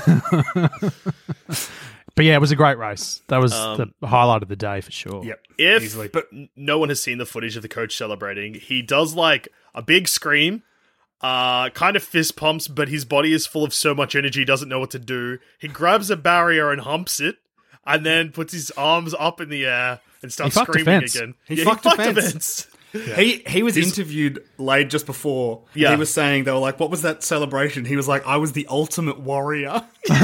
But yeah, it was a great race. That was the highlight of the day for sure. Yep. Easily. But no one has seen the footage of the coach celebrating. He does like a big scream, kind of fist pumps, but his body is full of so much energy he doesn't know what to do. He grabs a barrier and humps it, and then puts his arms up in the air and starts screaming again. He fucked a fence. Yeah. He was interviewed late just before. Yeah. He was saying, they were like, what was that celebration? He was like, I was the ultimate warrior.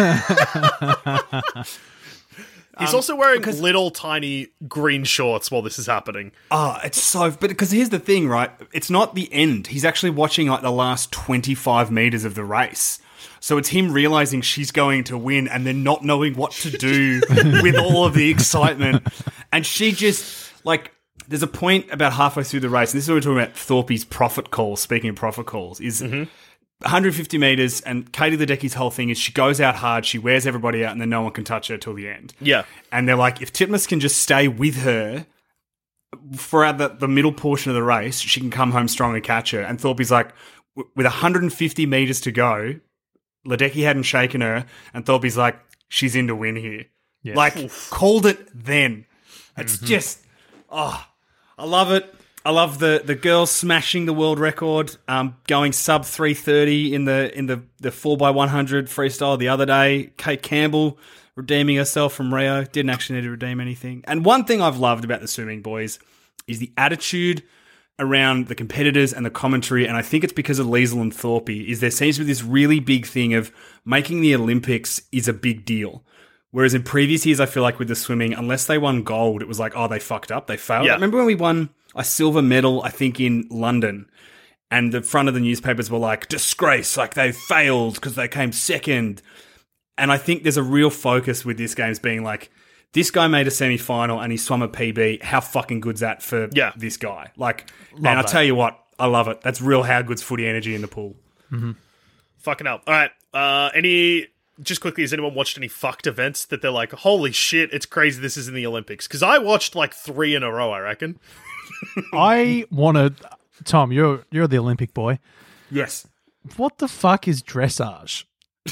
He's also wearing little tiny green shorts while this is happening. It's so... But because here's the thing, right? It's not the end. He's actually watching like the last 25 meters of the race. So it's him realizing she's going to win and then not knowing what to do with all of the excitement. And she just, like... There's a point about halfway through the race, and this is what we're talking about Thorpe's profit calls, speaking of profit calls, is 150 metres, and Katie Ledecky's whole thing is she goes out hard, she wears everybody out, and then no one can touch her till the end. Yeah. And they're like, if Titmus can just stay with her throughout the middle portion of the race, she can come home strong and catch her. And Thorpe's like, with 150 metres to go, Ledecky hadn't shaken her, and Thorpe's like, she's in to win here. Yeah. Like, called it then. It's just, I love it. I love the girls smashing the world record, going sub 3:30 in the 4x100 freestyle the other day. Kate Campbell redeeming herself from Rio. Didn't actually need to redeem anything. And one thing I've loved about the swimming, boys, is the attitude around the competitors and the commentary, and I think it's because of Liesl and Thorpe, is there seems to be this really big thing of making the Olympics is a big deal. Whereas in previous years, I feel like with the swimming, unless they won gold, it was like, oh, they fucked up, they failed. Yeah. I remember when we won a silver medal, I think in London, and the front of the newspapers were like, disgrace, like they failed because they came second. And I think there's a real focus with this game as being like, this guy made a semi-final and he swum a PB. How fucking good's that for this guy? Like, and I'll tell you what, I love it. That's real How Good's footy energy in the pool. Mm-hmm. Fucking hell. All right. Just quickly, has anyone watched any fucked events that they're like, holy shit, it's crazy this is in the Olympics? Because I watched like 3 in a row, I reckon. I want to... Tom, you're the Olympic boy. Yes. What the fuck is dressage?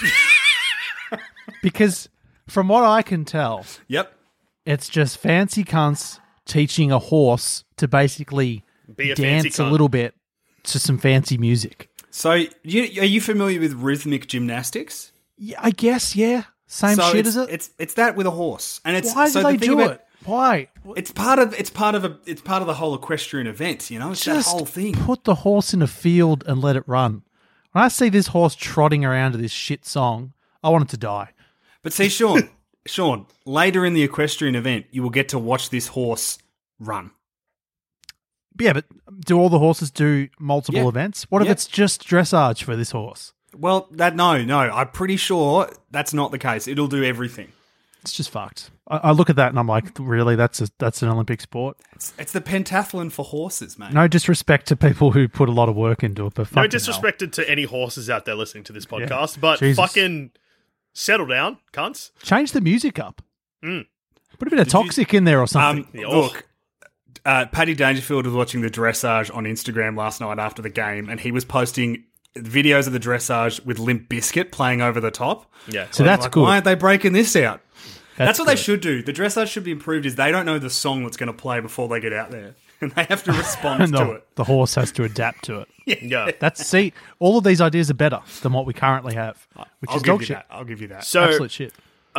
Because from what I can tell, it's just fancy cunts teaching a horse to basically Be a dance fancy a cunt. little bit to some fancy music. So, are you familiar with rhythmic gymnastics? Yeah, I guess, yeah. Same So shit it's, as it? It's that with a horse, and it's Why so do they the thing do about- it? Why? It's part of the whole equestrian event. You know, it's Just that whole thing. put the horse in a field and let it run. When I see this horse trotting around to this shit song, I want it to die. But see, Sean, later in the equestrian event, you will get to watch this horse run. Yeah, but do all the horses do multiple Yeah. events? What if Yeah. it's just dressage for this horse? Well, no, I'm pretty sure that's not the case. It'll do everything. It's just fucked. I look at that and I'm like, really? That's an Olympic sport? It's the pentathlon for horses, mate. No disrespect to people who put a lot of work into it, but fucking No hell. disrespect to any horses out there listening to this podcast, Yeah. but Jesus. fucking settle down, cunts. Change the music up. Mm. Put a bit of Toxic in there or something. Look, Paddy Dangerfield was watching the dressage on Instagram last night after the game, and he was posting videos of the dressage with Limp Bizkit playing over the top. Yeah. So that's good. Why aren't they breaking this out? That's what good. they should do. The dressage should be improved is they don't know the song that's going to play before they get out there. And they have to respond And to it. the horse has to adapt to it. Yeah. See, all of these ideas are better than what we currently have, which I'll is give dog you shit. that. I'll give you that. So, Absolute shit.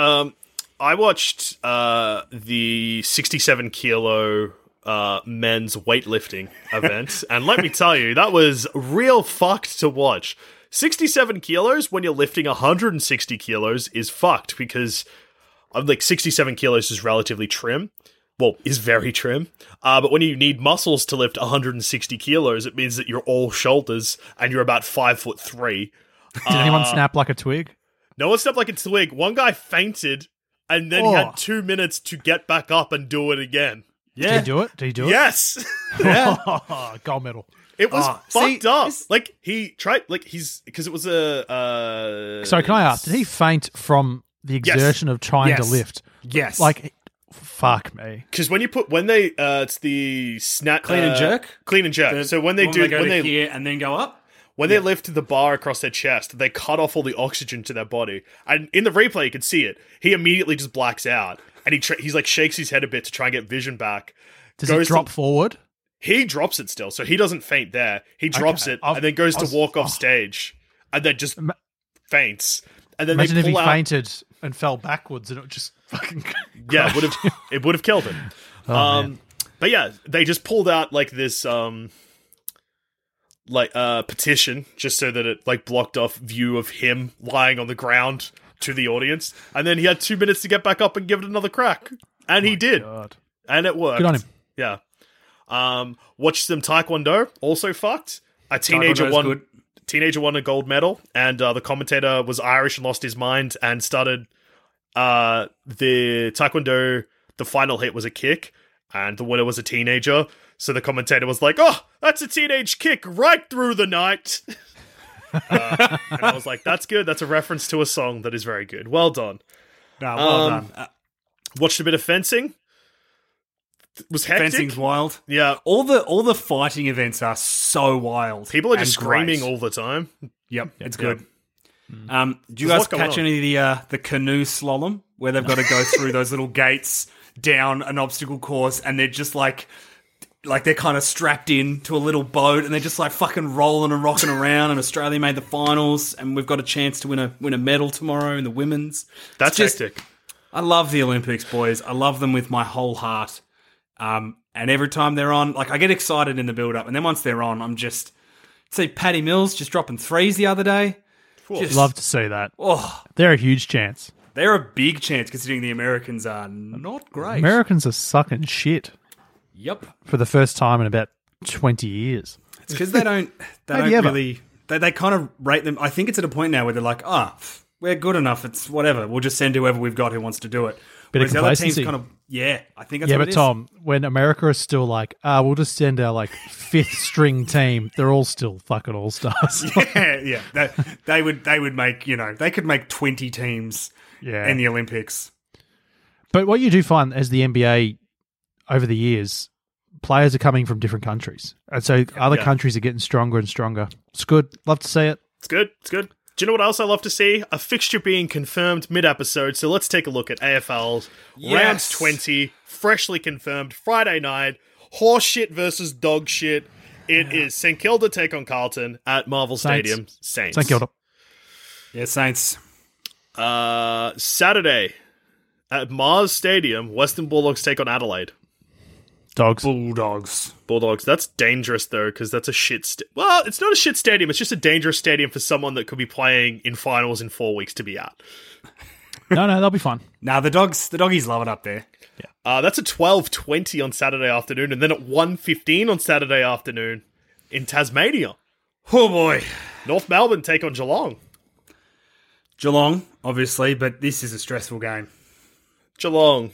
I watched the 67 kilo men's weightlifting event, and let me tell you, that was real fucked to watch. 67 kilos when you're lifting 160 kilos is fucked because like 67 kilos is relatively trim. Well, is very trim. But when you need muscles to lift 160 kilos, it means that you're all shoulders and you're about 5'3". Did anyone snap like a twig? No one stepped like a twig. One guy fainted, and then he had 2 minutes to get back up and do it again. Did he do it? Did he do it? Yes. Gold medal. It was fucked up. this- Like, he tried, like, because it was a... Sorry, can I ask, did he faint from the exertion of trying to Yes. lift? Yes. Like, fuck me. Because when it's the snap... Clean and jerk? Clean and jerk. So when they go to here and then go up? When they lift the bar across their chest, they cut off all the oxygen to their body. And in the replay, you can see it. He immediately just blacks out. And he's like shakes his head a bit to try and get vision back. Does it drop forward? He drops it still, so he doesn't faint there. He drops Okay. it and then goes to walk off stage. And then just faints. And then Imagine they if he pull out... fainted and fell backwards and it just fucking... Yeah, it would have killed him. man. But yeah, they just pulled out like this petition just so that it like blocked off view of him lying on the ground to the audience, and then he had 2 minutes to get back up and give it another crack, and he did, God. and it worked. Good on him. Yeah. Watched some Taekwondo, also fucked. A teenager Taekwondo's won a gold medal, and the commentator was Irish and lost his mind and started the Taekwondo. The final hit was a kick, and the winner was a teenager. So the commentator was like, "Oh, that's a teenage kick right through the night." And I was like, "That's good. That's a reference to a song that is very good. Well done." No, well done. Watched a bit of fencing. It was hectic. Fencing's wild. Yeah, All the fighting events are so wild. people are just and great. screaming all the time. Yep, it's good. Do you There's a guys lot going catch on. any of the canoe slalom where they've got to go through those little gates down an obstacle course, and they're just like they're kind of strapped in to a little boat, and they're just like fucking rolling and rocking around. And Australia made the finals, and we've got a chance to win a medal tomorrow in the women's. That's just- hectic. I love the Olympics, boys. I love them with my whole heart. And every time they're on, like, I get excited in the build-up, and then once they're on, I'm just... See Paddy Mills just dropping threes the other day. Just, Love to see that. Oh, They're a huge chance. they're a big chance considering the Americans are not great. Americans are sucking shit Yep. for the first time in about 20 years. It's because they don't Maybe ever. really. They kind of rate them. I think it's at a point now where they're like, we're good enough. It's whatever. We'll just send whoever we've got who wants to do it. Bit of Whereas the other teams complacency. kind of, I think that's Yeah, what but it is. Tom, when America is still like, we'll just send our like fifth string team, they're all still fucking all stars. yeah. They would make, they could make 20 teams in the Olympics. But what you do find as the NBA over the years, players are coming from different countries. And so other countries are getting stronger and stronger. It's good. Love to see it. It's good. It's good. Do you know what else I love to see? A fixture being confirmed mid-episode. So let's take a look at AFL's Round 20, freshly confirmed, Friday night. Horse shit versus dog shit. It is St Kilda take on Carlton at Marvel Saints. Stadium. Saints. St Kilda. Yeah, Saints. Saturday at Mars Stadium, Western Bulldogs take on Adelaide. Dogs. Bulldogs. That's dangerous, though, because that's a shit... well, it's not a shit stadium. It's just a dangerous stadium for someone that could be playing in finals in 4 weeks to be at. No, they'll be fun. Nah, the doggies love it up there. That's at 12:20 on Saturday afternoon, and then at 1:15 on Saturday afternoon in Tasmania. Oh, boy. North Melbourne take on Geelong. Geelong, obviously, but this is a stressful game. Geelong.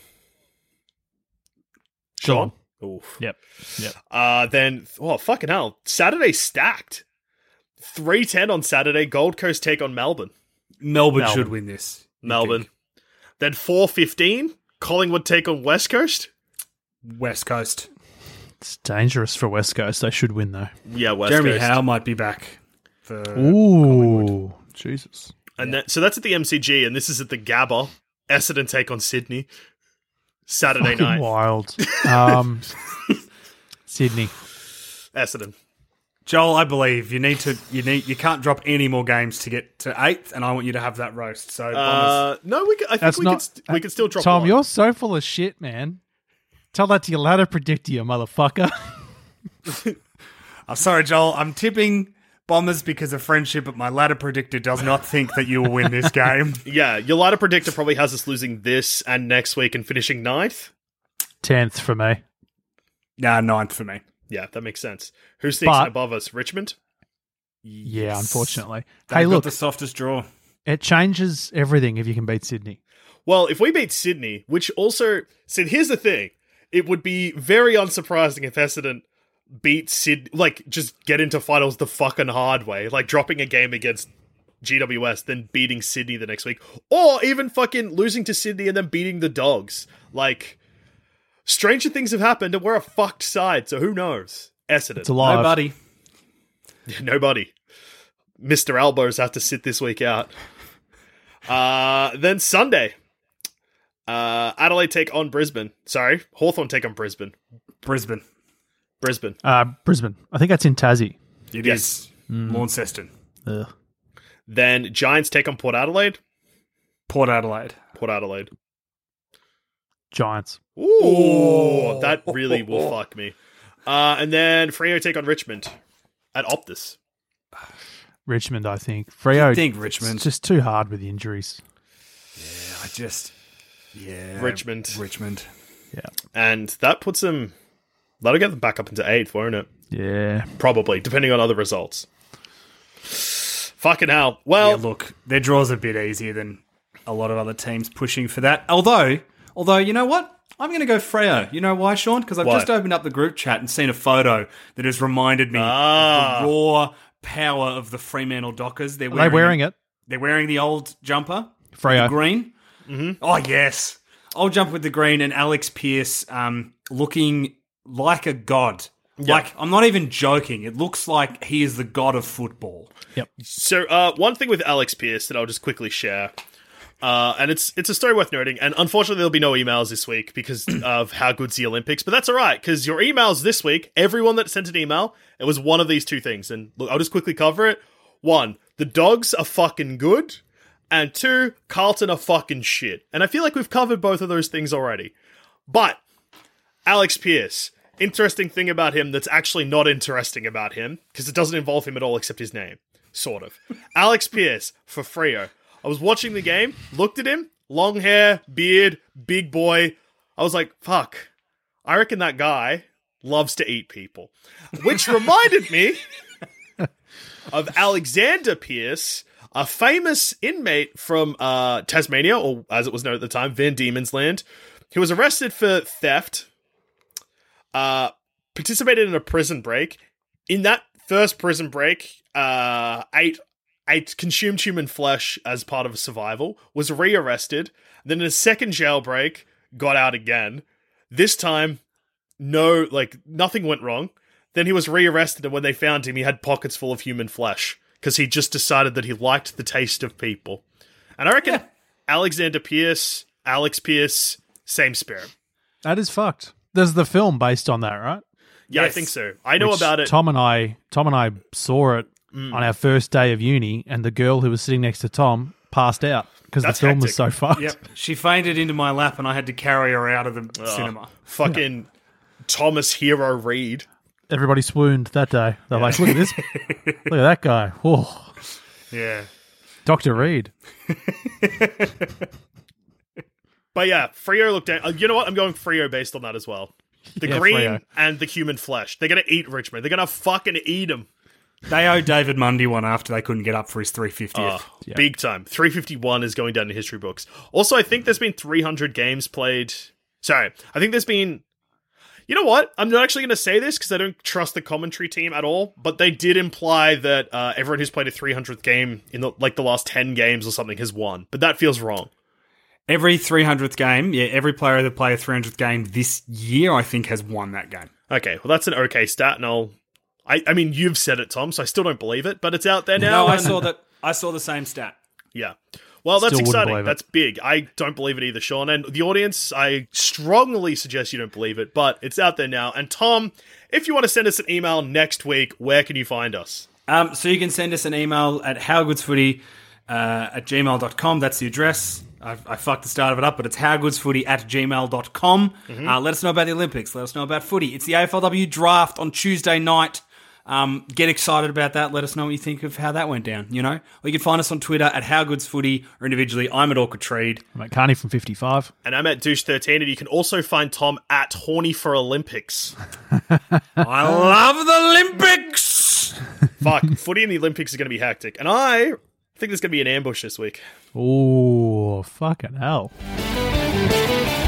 Geelong. Oof. Yep. Then, fucking hell. Saturday stacked. 3:10 on Saturday, Gold Coast take on Melbourne. Melbourne should win this. Melbourne. Then 4:15, Collingwood take on West Coast. West Coast. It's dangerous for West Coast. They should win, though. Yeah, West Jeremy Coast. Howe might be back. For Ooh. Jesus. And so that's at the MCG, and this is at the Gabba. Essendon take on Sydney. Saturday Fucking night. wild. Sydney. Essendon. Joel, I believe you can't drop any more games to get to 8th, and I want you to have that roast. So No, I think we could still drop Tom, one. you're so full of shit, man. Tell that to your ladder predictor, you motherfucker. I'm sorry, Joel. I'm tipping Bombers because of friendship, but my ladder predictor does not think that you will win this game. Yeah, your ladder predictor probably has us losing this and next week and finishing 9th. 10th for me. Nah, 9th for me. Yeah, that makes sense. Who's sneaking But- above us? Richmond? Yeah, unfortunately. They've Hey, got look, the softest draw. it changes everything if you can beat Sydney. Well, if we beat Sydney, which also... So here's the thing. It would be very unsurprising if Essendon beat Sydney... Like, just get into finals the fucking hard way. Like, dropping a game against GWS, then beating Sydney the next week. Or even fucking losing to Sydney and then beating the Dogs. Like, stranger things have happened and we're a fucked side, so who knows? Essendon. It's alive. Nobody. Nobody. Mr. Elbows have to sit this week out. Then Sunday. Adelaide take on Brisbane. Sorry, Hawthorn take on Brisbane. Brisbane. Brisbane. Brisbane. I think that's in Tassie. It Yes. is. Launceston. Ugh. Then Giants take on Port Adelaide. Port Adelaide. Port Adelaide. Giants. Ooh, that really will fuck me. And then Freo take on Richmond at Optus. Richmond, I think. Freo. I think Richmond. It's just too hard with the injuries. Richmond. Yeah. And that puts them... That'll get them back up into 8th, won't it? Yeah. Probably, depending on other results. Fucking hell. Well, Yeah, look, their draw's a bit easier than a lot of other teams pushing for that. Although, you know what? I'm going to go Freo. You know why, Sean? Because I've Why? just opened up the group chat and seen a photo that has reminded me of the raw power of the Fremantle Dockers. Are they wearing it? They're wearing the old jumper. Freo. The green. Mm-hmm. Oh, yes. I'll jump with the green and Alex Pearce looking like a god. Like, I'm not even joking. It looks like he is the god of football. So, one thing with Alex Pearce that I'll just quickly share, and it's a story worth noting, and unfortunately there'll be no emails this week because of how good's the Olympics, but that's alright, because your emails this week, everyone that sent an email, it was one of these two things, and look, I'll just quickly cover it. 1, the Dogs are fucking good, and 2, Carlton are fucking shit. And I feel like we've covered both of those things already. But, Alex Pearce, interesting thing about him that's actually not interesting about him, because it doesn't involve him at all except his name. Sort of. Alex Pearce for Freo. I was watching the game, looked at him, long hair, beard, big boy. I was like, fuck. I reckon that guy, loves to eat people. Which reminded me of Alexander Pierce, a famous inmate from Tasmania, or as it was known at the time, Van Diemen's Land. He was arrested for theft, participated in a prison break. In that first prison break, ate consumed human flesh as part of a survival, was rearrested. Then in a second jailbreak, got out again. This time, nothing went wrong. Then he was rearrested, and when they found him, he had pockets full of human flesh because he just decided that he liked the taste of people. And I reckon Alexander Pierce, Alex Pierce, same spirit. That is fucked. There's the film based on that, right? Yeah, Yes. I think so. I know about it. Tom and I saw it on our first day of uni, and the girl who was sitting next to Tom passed out because the That's film was hectic. so fucked. Yep. She fainted into my lap and I had to carry her out of the cinema. Fucking Thomas Hero Reed. Everybody swooned that day. They're like, look at this. Look at that guy. Oh, Yeah. Dr. Reed. But yeah, Freo looked down. You know what? I'm going Freo based on that as well. The Yeah, green Freo. and the human flesh. They're going to eat Richmond. They're going to fucking eat him. They owe David Mundy one after they couldn't get up for his 350th. Big time. 351 is going down in history books. Also, I think there's been 300 games played. Sorry. I think there's been... You know what? I'm not actually going to say this because I don't trust the commentary team at all, but they did imply that everyone who's played a 300th game in the last 10 games or something has won. But that feels wrong. Every 300th game, every player that played a 300th game this year, I think, has won that game. Okay, well, that's an okay stat, and I mean, you've said it, Tom, so I still don't believe it, but it's out there now. No, I and- saw that. I saw the same stat. Yeah. Well, that's Still wouldn't exciting. believe it. That's big. I don't believe it either, Sean. And the audience, I strongly suggest you don't believe it, but it's out there now. And Tom, if you want to send us an email next week, where can you find us? So you can send us an email at howgoodsfooty at gmail.com. That's the address. I fucked the start of it up, but it's howgoodsfooty at gmail.com. Let us know about the Olympics. Let us know about footy. It's the AFLW draft on Tuesday night. Get excited about that. Let us know what you think of how that went down, you know? Or you can find us on Twitter at howgoodsfooty or individually. I'm at Orchid Treed. I'm at Carney from 55. And I'm at Douche13, and you can also find Tom at Horny for Olympics. I love the Olympics! Fuck, footy in the Olympics is going to be hectic. And I think there's going to be an ambush this week. Oh, fucking hell.